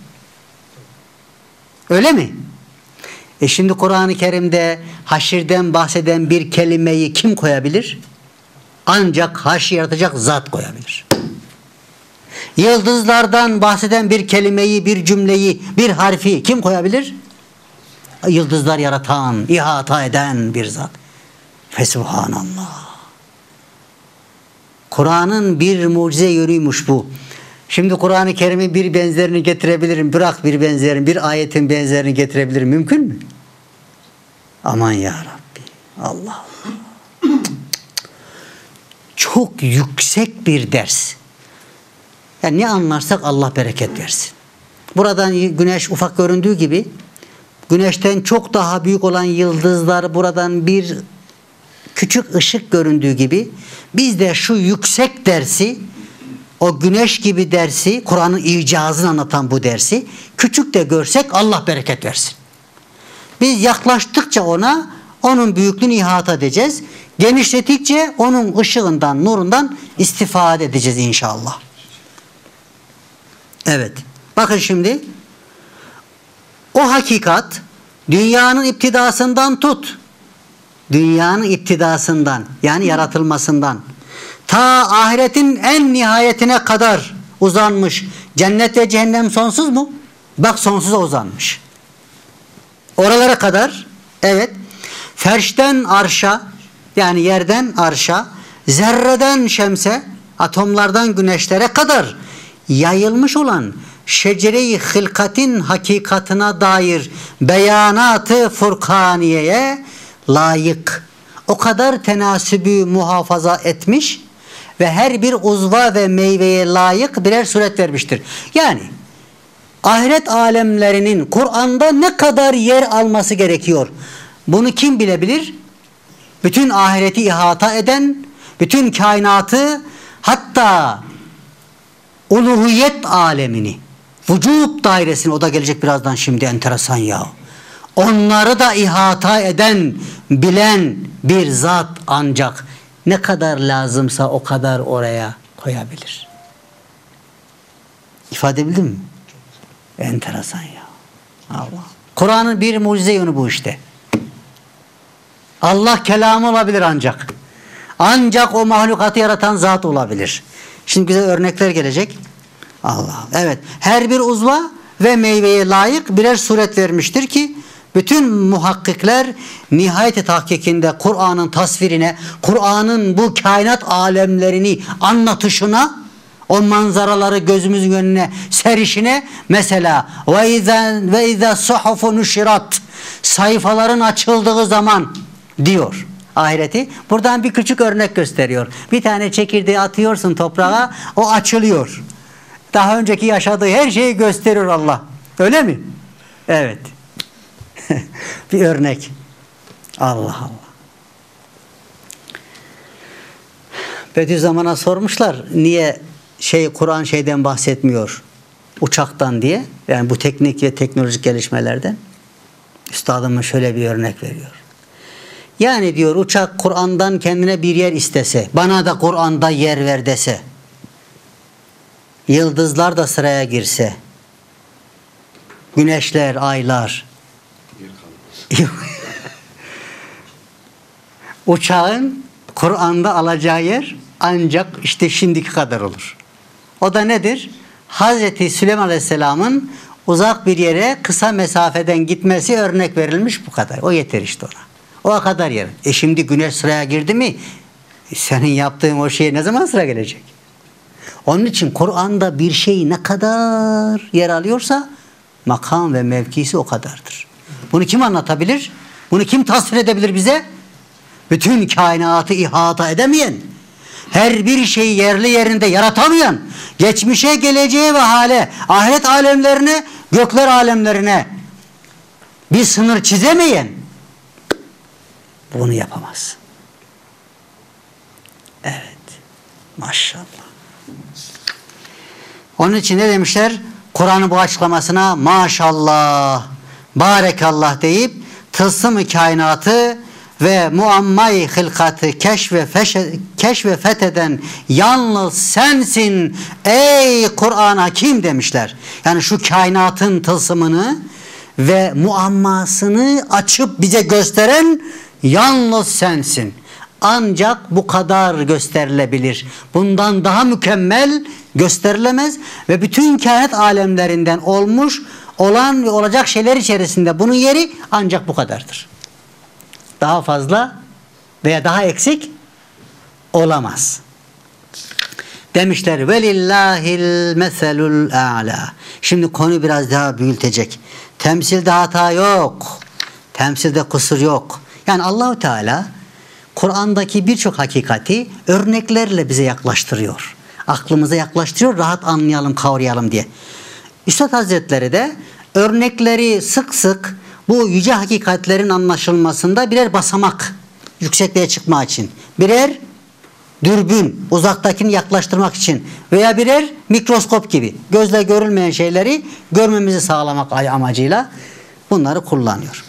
Öyle mi? E şimdi Kur'an-ı Kerim'de haşirden bahseden bir kelimeyi kim koyabilir? Ancak haşir yaratacak zat koyabilir. Yıldızlardan bahseden bir kelimeyi, bir cümleyi, bir harfi kim koyabilir? Yıldızlar yaratan, ihata eden bir zat. Fesubhanallah. Kur'an'ın bir mucize yönüymüş bu. Şimdi Kur'an-ı Kerim'in bir benzerini getirebilirim. Bırak bir benzerini, bir ayetin benzerini getirebilirim. Mümkün mü? Aman ya Rabbi. Allah Allah. Çok yüksek bir ders. Yani ne anlarsak Allah bereket versin. Buradan güneş ufak göründüğü gibi güneşten çok daha büyük olan yıldızlar buradan bir küçük ışık göründüğü gibi biz de şu yüksek dersi, o güneş gibi dersi, Kur'an'ın icazını anlatan bu dersi küçük de görsek Allah bereket versin. Biz yaklaştıkça ona onun büyüklüğünü ihata edeceğiz. Genişlettikçe onun ışığından, nurundan istifade edeceğiz inşallah. Evet. Bakın şimdi o hakikat dünyanın iptidasından tut. Dünyanın iptidasından yani yaratılmasından ta ahiretin en nihayetine kadar uzanmış. Cennet ve cehennem sonsuz mu? Bak sonsuza uzanmış. Oralara kadar evet. Ferşten arşa yani yerden arşa, zerreden şemse, atomlardan güneşlere kadar yayılmış olan şecere-i hılkatin hakikatına dair beyanatı Furkaniye'ye layık, o kadar tenasübü muhafaza etmiş ve her bir uzva ve meyveye layık birer suret vermiştir. Yani ahiret alemlerinin Kur'an'da ne kadar yer alması gerekiyor? Bunu kim bilebilir? Bütün ahireti ihata eden, bütün kainatı, hatta uluhiyet alemini, vücut dairesini, o da gelecek birazdan, şimdi enteresan ya. Onları da ihata eden, bilen bir zat ancak ne kadar lazımsa o kadar oraya koyabilir. İfade edebildim mi? Enteresan ya. Allah. Kur'an'ın bir mucize yönü bu işte. Allah kelamı olabilir ancak. Ancak o mahlukatı yaratan zat olabilir. Şimdi güzel örnekler gelecek. Allah. Evet. Her bir uzva ve meyveye layık birer suret vermiştir ki bütün muhakkikler nihayet-i tahkikinde Kur'an'ın tasvirine, Kur'an'ın bu kainat alemlerini anlatışına, o manzaraları gözümüzün önüne serişine, mesela ve izâ ve izâ suhufu nuşirat, sayfaların açıldığı zaman diyor ahireti. Buradan bir küçük örnek gösteriyor. Bir tane çekirdeği atıyorsun toprağa, o açılıyor. Daha önceki yaşadığı her şeyi gösteriyor Allah. Öyle mi? Evet. Bir örnek. Allah Allah. Bediüzzaman'a sormuşlar, niye şey Kur'an şeyden bahsetmiyor, uçaktan diye. Yani bu teknik ve teknolojik gelişmelerden. Üstadımız şöyle bir örnek veriyor. Yani diyor, uçak Kur'an'dan kendine bir yer istese, bana da Kur'an'da yer ver dese, yıldızlar da sıraya girse, güneşler, aylar, uçağın Kur'an'da alacağı yer ancak işte şimdiki kadar olur. O da nedir? Hazreti Süleyman Aleyhisselam'ın uzak bir yere kısa mesafeden gitmesi örnek verilmiş, bu kadar. O yeter işte ona. O kadar yer. E şimdi güneş sıraya girdi mi? E senin yaptığın o şeye ne zaman sıra gelecek? Onun için Kur'an'da bir şey ne kadar yer alıyorsa makam ve mevkisi o kadardır. Bunu kim anlatabilir? Bunu kim tasvir edebilir bize? Bütün kainatı ihata edemeyen, her bir şeyi yerli yerinde yaratamayan, geçmişe, geleceğe ve hale, ahiret alemlerine, gökler alemlerine bir sınır çizemeyen bunu yapamaz. Evet. Maşallah. Onun için ne demişler? Kur'an'ın bu açıklamasına maşallah, barekallah deyip tılsım-ı kainatı ve muamma-i hılkatı keşfe, feşe, keşfe fetheden yalnız sensin ey Kur'an Hakim demişler. Yani şu kainatın tılsımını ve muammasını açıp bize gösteren yalnız sensin. Ancak bu kadar gösterilebilir. Bundan daha mükemmel gösterilemez ve bütün kainat alemlerinden olmuş, olan ve olacak şeyler içerisinde bunun yeri ancak bu kadardır. Daha fazla veya daha eksik olamaz. Demişler velillahil meselul a'la. Şimdi konu biraz daha büyütecek. Temsilde hata yok. Temsilde kusur yok. Yani Allahu Teala Kur'an'daki birçok hakikati örneklerle bize yaklaştırıyor. Aklımıza yaklaştırıyor, rahat anlayalım, kavrayalım diye. Üstad Hazretleri de örnekleri sık sık bu yüce hakikatlerin anlaşılmasında birer basamak, yüksekliğe çıkmak için, birer dürbün, uzaktakini yaklaştırmak için veya birer mikroskop gibi gözle görülmeyen şeyleri görmemizi sağlamak amacıyla bunları kullanıyor.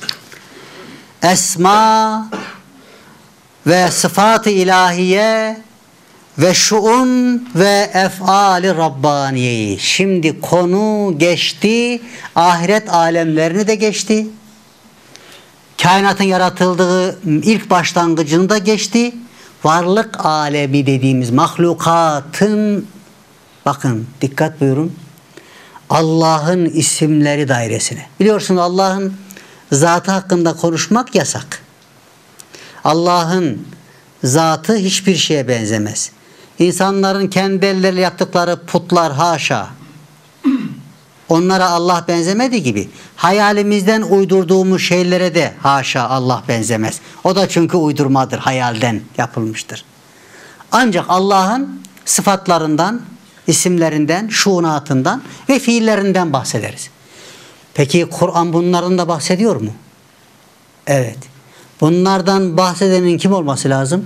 Esma ve sıfat-ı ilahiye ve şuun ve ef'ali Rabbaniye'yi. Şimdi konu geçti, ahiret alemlerini de geçti. Kainatın yaratıldığı ilk başlangıcını da geçti. Varlık alemi dediğimiz mahlukatın, bakın dikkat buyurun, Allah'ın isimleri dairesine. Biliyorsunuz Allah'ın zatı hakkında konuşmak yasak. Allah'ın zatı hiçbir şeye benzemez. İnsanların kendi elleriyle yaptıkları putlar haşa. onlara Allah benzemediği gibi hayalimizden uydurduğumuz şeylere de haşa Allah benzemez. O da çünkü uydurmadır, hayalden yapılmıştır. Ancak Allah'ın sıfatlarından, isimlerinden, şuunatından ve fiillerinden bahsederiz. Peki Kur'an bunlardan da bahsediyor mu? Evet. Bunlardan bahsedenin kim olması lazım?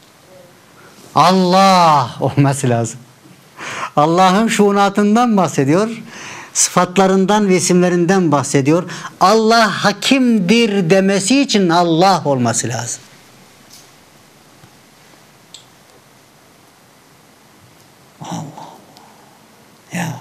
Allah olması lazım. Allah'ın şuunatından bahsediyor, sıfatlarından ve isimlerinden bahsediyor. Allah hakimdir demesi için Allah olması lazım. Allah ya.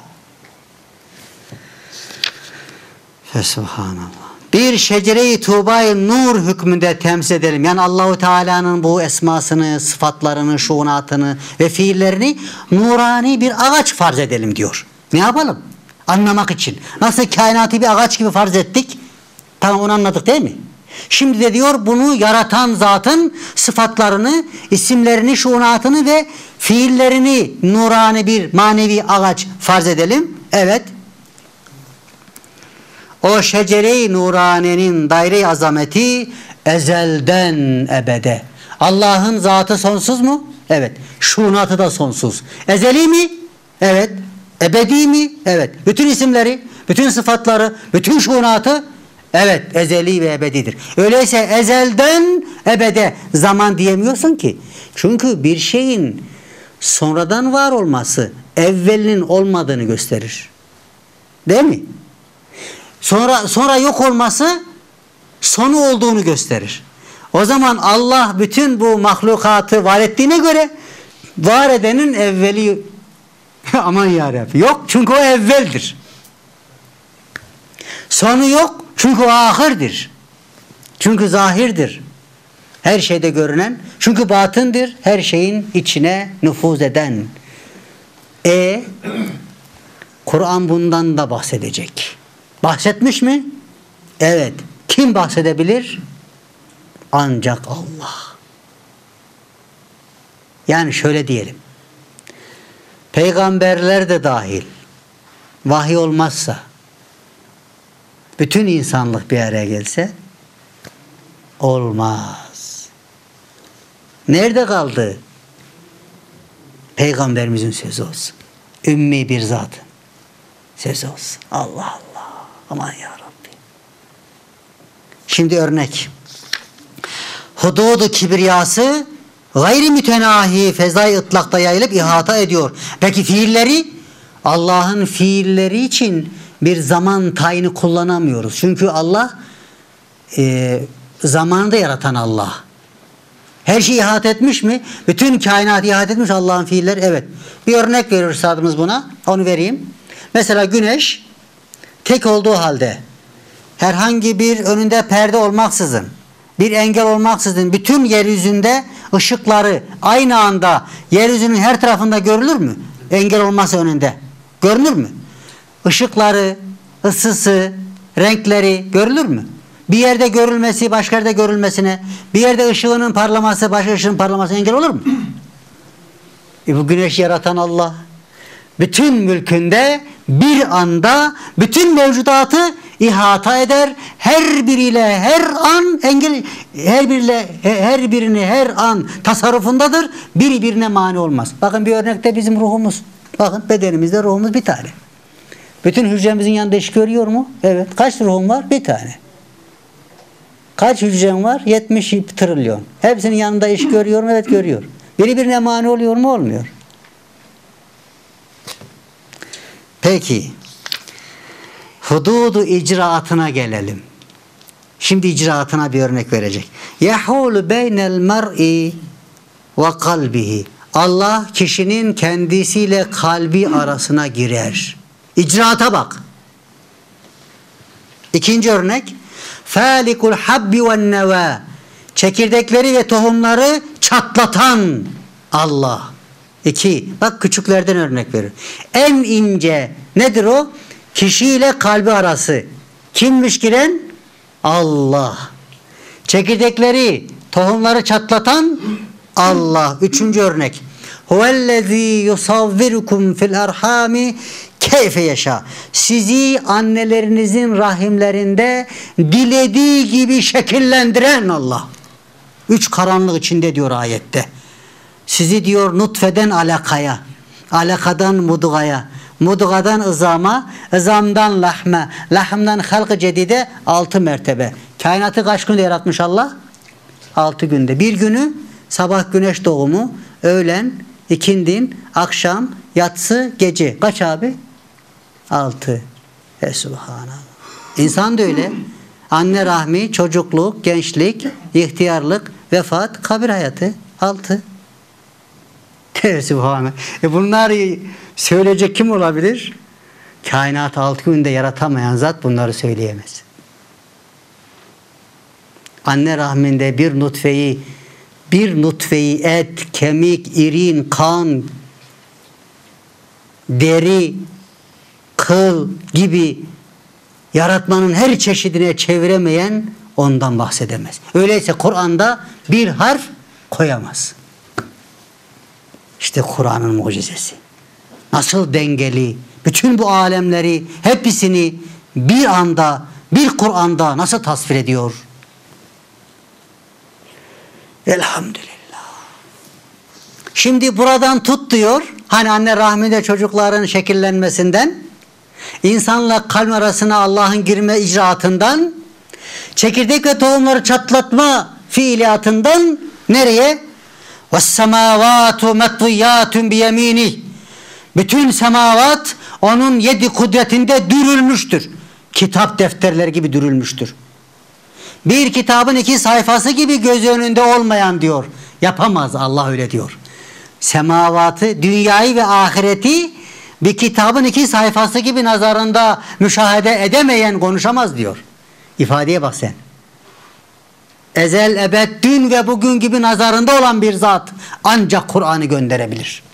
Fesubhanallah. Bir şecere-i tuğba-i nur hükmünde temsil edelim. Yani Allahu Teala'nın bu esmasını, sıfatlarını, şuunatını ve fiillerini nurani bir ağaç farz edelim diyor. Ne yapalım? Anlamak için. Nasıl kainatı bir ağaç gibi farz ettik? Tamam, onu anladık değil mi? Şimdi de diyor bunu yaratan zatın sıfatlarını, isimlerini, şuunatını ve fiillerini nurani bir manevi ağaç farz edelim. Evet. O şecere-i nuranenin daire-i azameti ezelden ebede. Allah'ın zatı sonsuz mu? Evet. Şuunatı da sonsuz. Ezeli mi? Evet. Ebedi mi? Evet. Bütün isimleri, bütün sıfatları, bütün şuunatı evet ezeli ve ebedidir. Öyleyse ezelden ebede zaman diyemiyorsun ki. Çünkü bir şeyin sonradan var olması evvelinin olmadığını gösterir. Değil mi? Sonra sonra yok olması sonu olduğunu gösterir. O zaman Allah bütün bu mahlukatı var ettiğine göre var edenin evveli aman yarabbi yok, çünkü o evveldir. Sonu yok çünkü o ahirdir. Çünkü zahirdir. Her şeyde görünen, çünkü batındır, her şeyin içine nüfuz eden. E Kur'an bundan da bahsedecek. Bahsetmiş mi? Evet. Kim bahsedebilir? Ancak Allah. Yani şöyle diyelim. Peygamberler de dahil vahiy olmazsa bütün insanlık bir araya gelse olmaz. Nerede kaldı? Peygamberimizin sözü olsun. Ümmi bir zatın sözü olsun. Allah Allah. Aman ya Rabbi. Şimdi örnek. Hududu kibriyası gayri mütenahi fezai ıtlakta yayılıp ihata ediyor. Peki fiilleri? Allah'ın fiilleri için bir zaman tayini kullanamıyoruz. Çünkü Allah e, zamanı da yaratan Allah. Her şeyi ihata etmiş mi? Bütün kainatı ihata etmiş Allah'ın fiilleri. Evet. Bir örnek verir üstadımız buna. Onu vereyim. Mesela güneş tek olduğu halde herhangi bir önünde perde olmaksızın, bir engel olmaksızın bütün yeryüzünde ışıkları aynı anda yeryüzünün her tarafında görülür mü? Engel olmasa önünde. Görünür mü? Işıkları, ısısı, renkleri görülür mü? Bir yerde görülmesi başka yerde görülmesine, bir yerde ışığının parlaması başka ışığın parlamasına engel olur mu? E bu güneşi yaratan Allah bütün mülkünde bir anda bütün mevcudatı ihata eder. Her biriyle her an engel, her biriyle her birini her an tasarrufundadır. Biri birine mani olmaz. Bakın bir örnekte bizim ruhumuz. Bakın bedenimizde ruhumuz bir tane. Bütün hücremizin yanında iş görüyor mu? Evet. Kaç ruhum var? Bir tane. Kaç hücrem var? yetmiş trilyon. Hepsinin yanında iş görüyor mu? Evet görüyor. Biri birine mani oluyor mu? Olmuyor. Peki. Hududu icraatına gelelim. Şimdi icraatına bir örnek verecek. Yahulu beynel mer'i ve kalbihi. Allah kişinin kendisiyle kalbi arasına girer. İcraata bak. İkinci örnek. Falikul habbi ve neva. Çekirdekleri ve tohumları çatlatan Allah. İki. Bak küçüklerden örnek verir. En ince nedir o? Kişiyle kalbi arası. Kimmiş giren? Allah. Çekirdekleri, tohumları çatlatan Allah. Üçüncü örnek. Huvellezî yusavvirukum fil erhami keyfe yaşa. Sizi annelerinizin rahimlerinde dilediği gibi şekillendiren Allah. Üç karanlık içinde diyor ayette. Sizi diyor nutfeden alakaya, alakadan mudgaya, mudgadan ızama, ızamdan lahme, lahmdan halk-ı cedide altı mertebe. Kainatı kaç günde yaratmış Allah? Altı günde. Bir günü sabah güneş doğumu, öğlen, ikindin, akşam, yatsı, gece. Kaç abi? Altı. E subhanallah. İnsan da öyle. Anne rahmi, çocukluk, gençlik, ihtiyarlık, vefat, kabir hayatı. Altı. E subhanallah. E bunları söyleyecek kim olabilir? Kainatı altı günde yaratamayan zat bunları söyleyemez. Anne rahminde bir nutfeyi bir nutfeyi et, kemik, irin, kan, deri, kıl gibi yaratmanın her çeşidine çeviremeyen ondan bahsedemez. Öyleyse Kur'an'da bir harf koyamaz. İşte Kur'an'ın mucizesi. Nasıl dengeli, bütün bu alemleri, hepsini bir anda, bir Kur'an'da nasıl tasvir ediyor? Elhamdülillah. Şimdi buradan tut diyor. Hani anne rahminde çocukların şekillenmesinden, insanla kalp arasına Allah'ın girme icraatından, çekirdek ve tohumları çatlatma fiiliyatından nereye? وَالسَّمَاوَاتُ مَطْوِيَّاتٌ بِيَم۪ينِهِ. Bütün semavat onun yedi kudretinde dürülmüştür. Kitap defterleri gibi dürülmüştür. Bir kitabın iki sayfası gibi göz önünde olmayan diyor. Yapamaz Allah öyle diyor. Semavatı, dünyayı ve ahireti bir kitabın iki sayfası gibi nazarında müşahede edemeyen konuşamaz diyor. İfadeye bak sen. Ezel, ebed, dün ve bugün gibi nazarında olan bir zat ancak Kur'an'ı gönderebilir.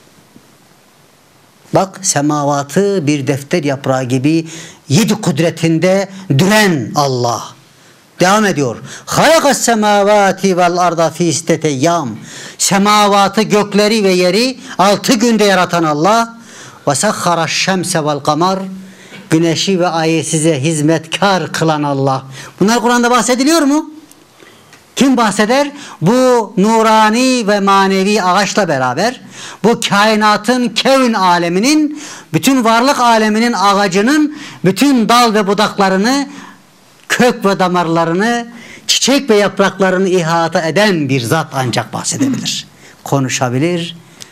Bak, semavatı bir defter yaprağı gibi yedi kudretinde düren Allah. Devam ediyor. Halakas semavati vel arda fi sittete eyyam. Semavatı, gökleri ve yeri altı günde yaratan Allah. Ve sahhara şemse vel kamar. Güneşi ve ayı size hizmetkar kılan Allah. Bunlar Kur'an'da bahsediliyor mu? Kim bahseder? Bu nurani ve manevi ağaçla beraber bu kainatın, kevn aleminin, bütün varlık aleminin ağacının bütün dal ve budaklarını, kök ve damarlarını, çiçek ve yapraklarını ihata eden bir zat ancak bahsedebilir. Konuşabilir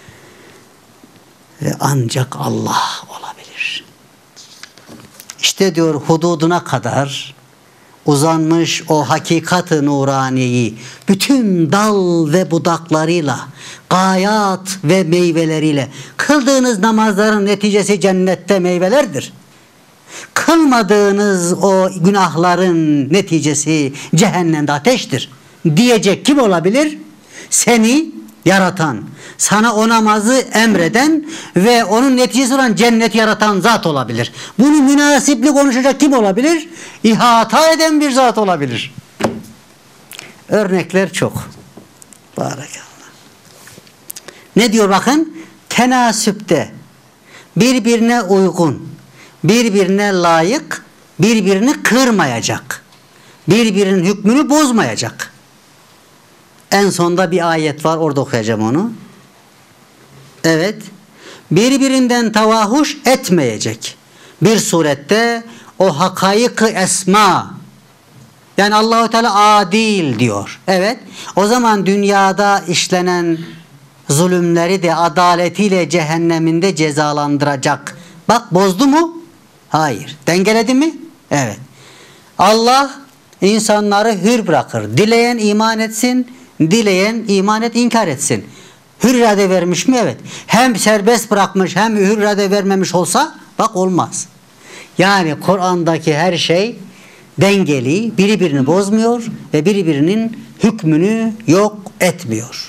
ve ancak Allah olabilir. İşte diyor hududuna kadar uzanmış o hakikat-ı nuraniyeyi bütün dal ve budaklarıyla, gayat ve meyveleriyle, kıldığınız namazların neticesi cennette meyvelerdir. Kılmadığınız o günahların neticesi cehennemde ateştir diyecek kim olabilir? Seni yaratan, sana o namazı emreden ve onun neticesi olan cennet yaratan zat olabilir. Bunu münasipli konuşacak kim olabilir? İhata eden bir zat olabilir. Örnekler çok. Barakallah. Ne diyor bakın? Tenasüpte birbirine uygun, birbirine layık, birbirini kırmayacak, birbirinin hükmünü bozmayacak. En sonda bir ayet var, orada okuyacağım onu. Evet. Birbirinden tavahuş etmeyecek. Bir surette o hakayık-ı esma, yani Allah-u Teala adil diyor. Evet. O zaman dünyada işlenen zulümleri de adaletiyle cehenneminde cezalandıracak. Bak, bozdu mu? Hayır. Dengeledi mi? Evet. Allah insanları hür bırakır. Dileyen iman etsin, dileyen iman et, inkar etsin. Hür irade vermiş mi? Evet. Hem serbest bırakmış hem hür irade vermemiş olsa bak olmaz. Yani Kur'an'daki her şey dengeli, birbirini bozmuyor ve birbirinin hükmünü yok etmiyor.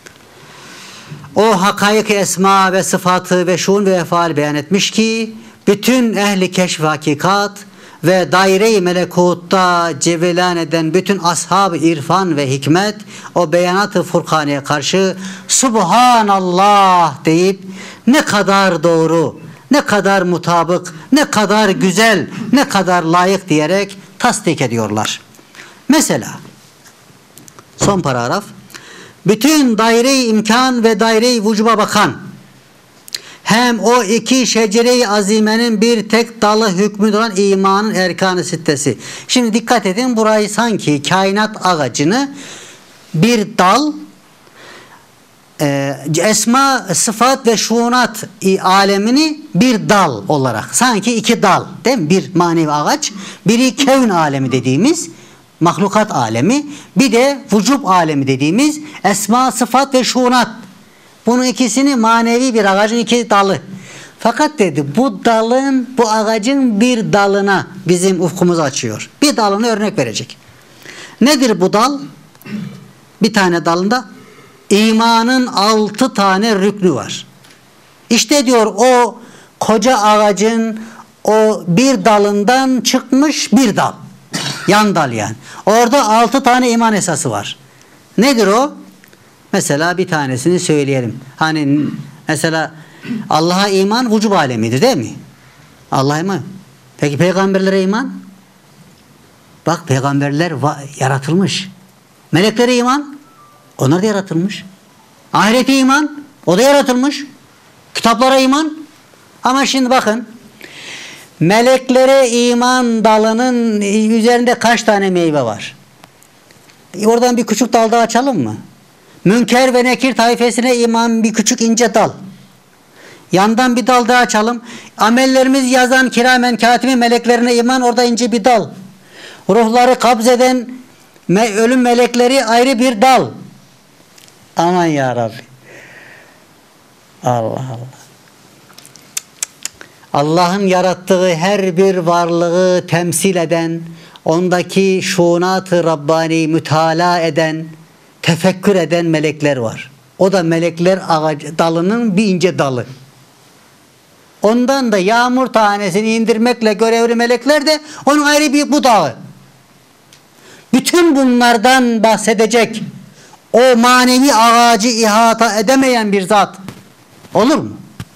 O hakayık esma ve sıfatı ve şuun ve efal beyan etmiş ki bütün ehli keşf hakikat ve daire-i melekutta cevelan eden bütün ashab-ı irfan ve hikmet o beyanat-ı Furkan'e karşı Subhanallah deyip ne kadar doğru, ne kadar mutabık, ne kadar güzel, ne kadar layık diyerek tasdik ediyorlar. Mesela son paragraf. Bütün daire-i imkan ve daire-i vücuba bakan, hem o iki şecere-i azimenin bir tek dalı hükmü olan imanın erkan-ı sittesi. Şimdi dikkat edin, burayı sanki kainat ağacını bir dal, e, esma, sıfat ve şuunat alemini bir dal olarak, sanki iki dal değil mi? Bir manevi ağaç, biri kevn alemi dediğimiz mahlukat alemi, bir de vücub alemi dediğimiz esma, sıfat ve şuunat. Bunun ikisini manevi bir ağacın iki dalı. Fakat dedi bu dalın, bu ağacın bir dalına bizim ufkumuzu açıyor. Bir dalını örnek verecek. Nedir bu dal? Bir tane dalında imanın altı tane rüknü var. İşte diyor o koca ağacın o bir dalından çıkmış bir dal. Yan dal yani. Orada altı tane iman esası var. Nedir o? Mesela bir tanesini söyleyelim. Hani mesela Allah'a iman vücub alemidir değil mi? Allah'a iman. Peki peygamberlere iman? Bak peygamberler yaratılmış. Meleklere iman? Onlar da yaratılmış. Ahirete iman? O da yaratılmış. Kitaplara iman? Ama şimdi bakın. Meleklere iman dalının üzerinde kaç tane meyve var? Oradan bir küçük dal daha açalım mı? Münker ve Nekir taifesine iman bir küçük ince dal. Yandan bir dal daha açalım. Amellerimiz yazan kiramen katibi meleklerine iman, orada ince bir dal. Ruhları kabzeden me ölüm melekleri ayrı bir dal. Aman ya Rabbi. Allah Allah. Allah'ın yarattığı her bir varlığı temsil eden, ondaki şuunat-ı Rabbani mütalaa eden, tefekkür eden melekler var. O da melekler ağacı, dalının bir ince dalı. Ondan da yağmur tanesini indirmekle görevli melekler de onun ayrı bir budağı. Bütün bunlardan bahsedecek o manevi ağacı ihata edemeyen bir zat olur mu?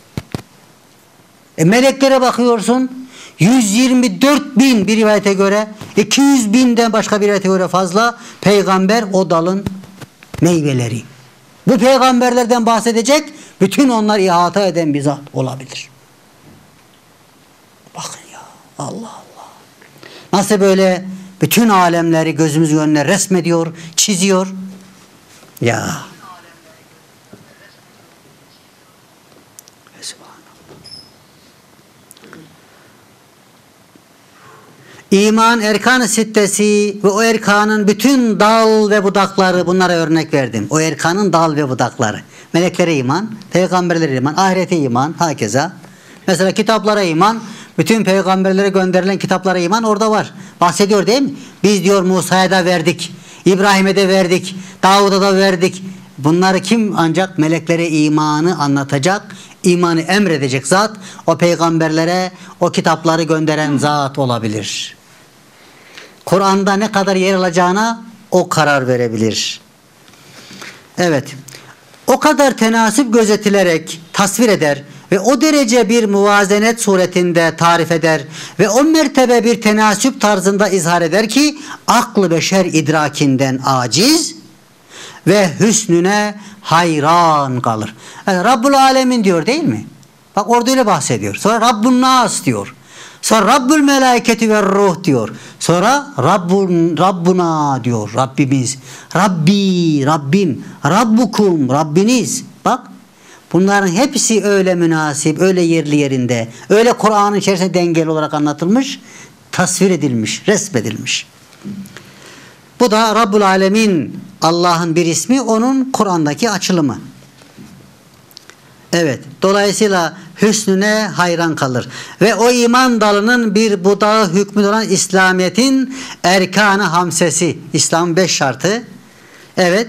E meleklere bakıyorsun, yüz yirmi dört bin bir rivayete göre, iki yüz binden başka bir rivayete göre fazla peygamber o dalın meyveleri. Bu peygamberlerden bahsedecek, bütün onlar ihata eden bir zat olabilir. Bakın ya, Allah Allah. Nasıl böyle bütün alemleri gözümüzün önüne resmediyor, çiziyor. Ya. İman erkan-ı sittesi ve o erkanın bütün dal ve budakları, bunlara örnek verdim. O erkanın dal ve budakları. Meleklere iman, peygamberlere iman, ahirete iman, hakeza. Mesela kitaplara iman, bütün peygamberlere gönderilen kitaplara iman orada var. Bahsediyor değil mi? Biz diyor Musa'ya da verdik, İbrahim'e de verdik, Davud'a da verdik. Bunları kim ancak meleklere imanı anlatacak, imanı emredecek zat, o peygamberlere o kitapları gönderen zat olabilir. Kur'an'da ne kadar yer alacağına o karar verebilir. Evet. O kadar tenasip gözetilerek tasvir eder ve o derece bir muvazenet suretinde tarif eder ve o mertebe bir tenasüp tarzında izhar eder ki aklı beşer idrakinden aciz ve hüsnüne hayran kalır. Yani Rabbul Alemin diyor değil mi? Bak orada öyle bahsediyor. Sonra Rabbun Nas diyor. Sonra Rabbül Meleketi ve Ruh diyor. Sonra Rabbun, Rabbuna diyor. Rabbimiz. Rabbi, Rabbim. Rabbukum, Rabbiniz. Bak bunların hepsi öyle münasip, öyle yerli yerinde, öyle Kur'an'ın içerisinde dengeli olarak anlatılmış, tasvir edilmiş, resmedilmiş. Bu da Rabbul Alemin, Allah'ın bir ismi, onun Kur'an'daki açılımı. Evet, dolayısıyla hüsnüne hayran kalır. Ve o iman dalının bir budağı hükmü olan İslamiyet'in erkan-ı hamsesi, İslam'ın beş şartı. Evet,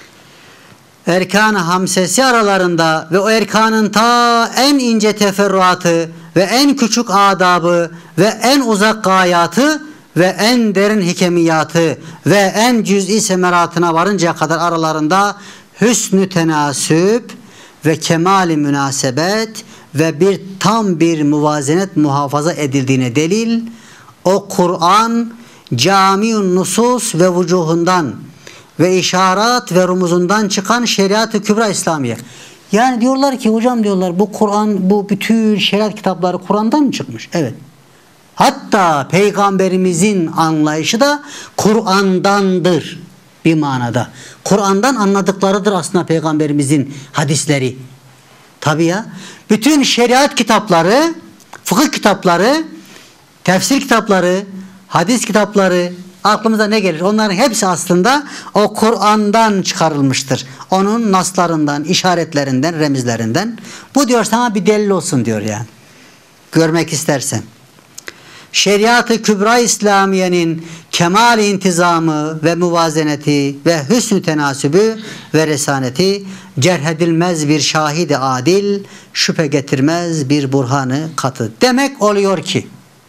erkan-ı hamsesi aralarında ve o erkanın ta en ince teferruatı ve en küçük adabı ve en uzak gayatı ve en derin hikemiyatı ve en cüz'i semeratına varıncaya kadar aralarında hüsnü tenasüp ve kemali münasebet ve bir tam bir muvazenet muhafaza edildiğine delil, o Kur'an camiun nusus ve vucuhundan ve işaret ve rumuzundan çıkan şeriat-ı kübra İslamiye. Yani diyorlar ki hocam diyorlar bu Kur'an, bu bütün şeriat kitapları Kur'an'dan mı çıkmış? Evet. Hatta Peygamberimizin anlayışı da Kur'an'dandır bir manada. Kur'an'dan anladıklarıdır aslında Peygamberimizin hadisleri. Tabii ya. Bütün şeriat kitapları, fıkıh kitapları, tefsir kitapları, hadis kitapları, aklımıza ne gelir? Onların hepsi aslında o Kur'an'dan çıkarılmıştır. Onun naslarından, işaretlerinden, remizlerinden. Bu diyor sana bir delil olsun diyor yani. Görmek istersen. Şeriat-ı Kübra İslamiye'nin kemal intizamı ve muvazeneti ve hüsnü tenasübü ve resaneti cerhedilmez bir şahidi adil, şüphe getirmez bir burhanı katı. Demek oluyor ki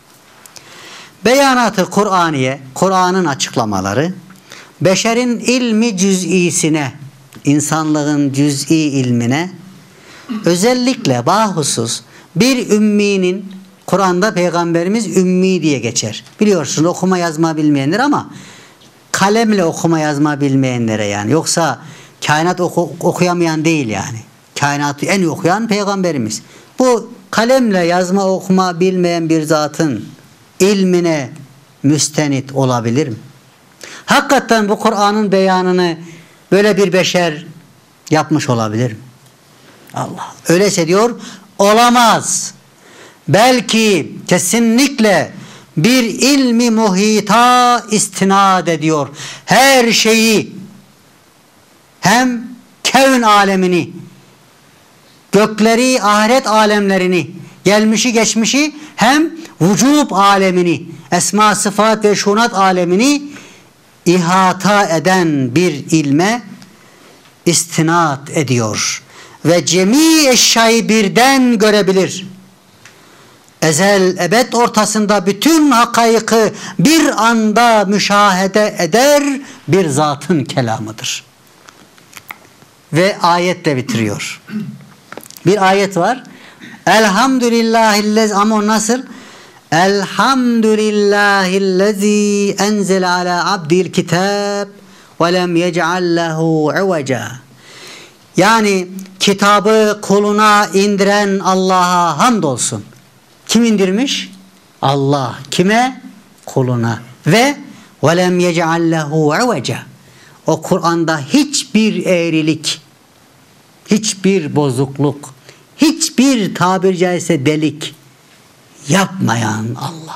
beyanat-ı Kur'aniye, Kur'an'ın açıklamaları beşerin ilmi cüz'isine, insanlığın cüz'i ilmine, özellikle bahusus bir ümminin, Kur'an'da Peygamberimiz ümmi diye geçer. Biliyorsunuz okuma yazma bilmeyenler, ama kalemle okuma yazma bilmeyenlere yani. Yoksa kainat oku, okuyamayan değil yani. Kainatı en iyi okuyan Peygamberimiz. Bu kalemle yazma okuma bilmeyen bir zatın ilmine müstenit olabilir mi? Hakikaten bu Kur'an'ın beyanını böyle bir beşer yapmış olabilir mi? Allah. Öyleyse diyor olamaz. Belki kesinlikle bir ilmi muhita istinad ediyor. Her şeyi, hem kevn alemini, gökleri, ahiret alemlerini, gelmişi geçmişi, hem vücub alemini, esma sıfat ve şunat alemini ihata eden bir ilme istinad ediyor. Ve cemi eşyayı birden görebilir. Ezel ebed ortasında bütün hakayıkı bir anda müşahede eder bir zatın kelamıdır. Ve ayetle bitiriyor. Bir ayet var. Elhamdülillahillezi, ama o nasıl? Elhamdülillahillezi enzele ala abdil kitab ve lem yec'al lehu iveca. Yani kitabı kuluna indiren Allah'a hamdolsun. Kim indirmiş? Allah. Kime? Kuluna. Ve وَلَمْ يَجْعَلْ لَهُ عِوَجًا. O Kur'an'da hiçbir eğrilik, hiçbir bozukluk, hiçbir tabiri caizse delik yapmayan Allah.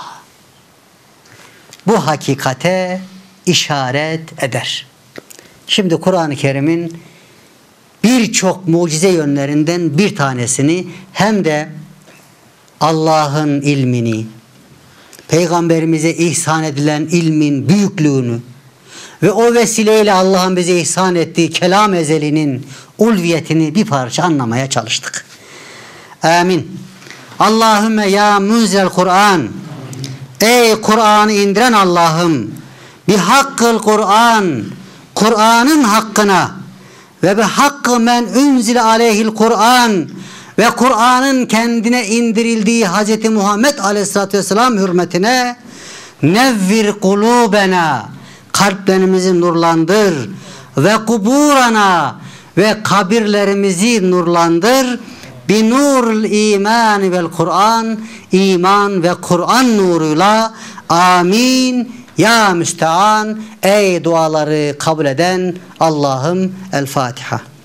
Bu hakikate işaret eder. Şimdi Kur'an-ı Kerim'in birçok mucize yönlerinden bir tanesini, hem de Allah'ın ilmini, Peygamberimize ihsan edilen ilmin büyüklüğünü ve o vesileyle Allah'ın bize ihsan ettiği kelam ezelinin ulviyetini bir parça anlamaya çalıştık. Amin. Allahümme ya munzel Kur'an, ey Kur'an'ı indiren Allah'ım, bi hakkıl Kur'an, Kur'an'ın hakkına ve bi hakkı men unzile aleyhil Kur'an ve Kur'an'ın kendine indirildiği Hz. Muhammed Aleyhisselatü Vesselam hürmetine nevvir kulubena, kalplerimizi nurlandır, ve kuburana, ve kabirlerimizi nurlandır, bi nurul iman vel Kur'an, iman ve Kur'an nuruyla. Amin ya müstean, ey duaları kabul eden Allah'ım. El Fatiha.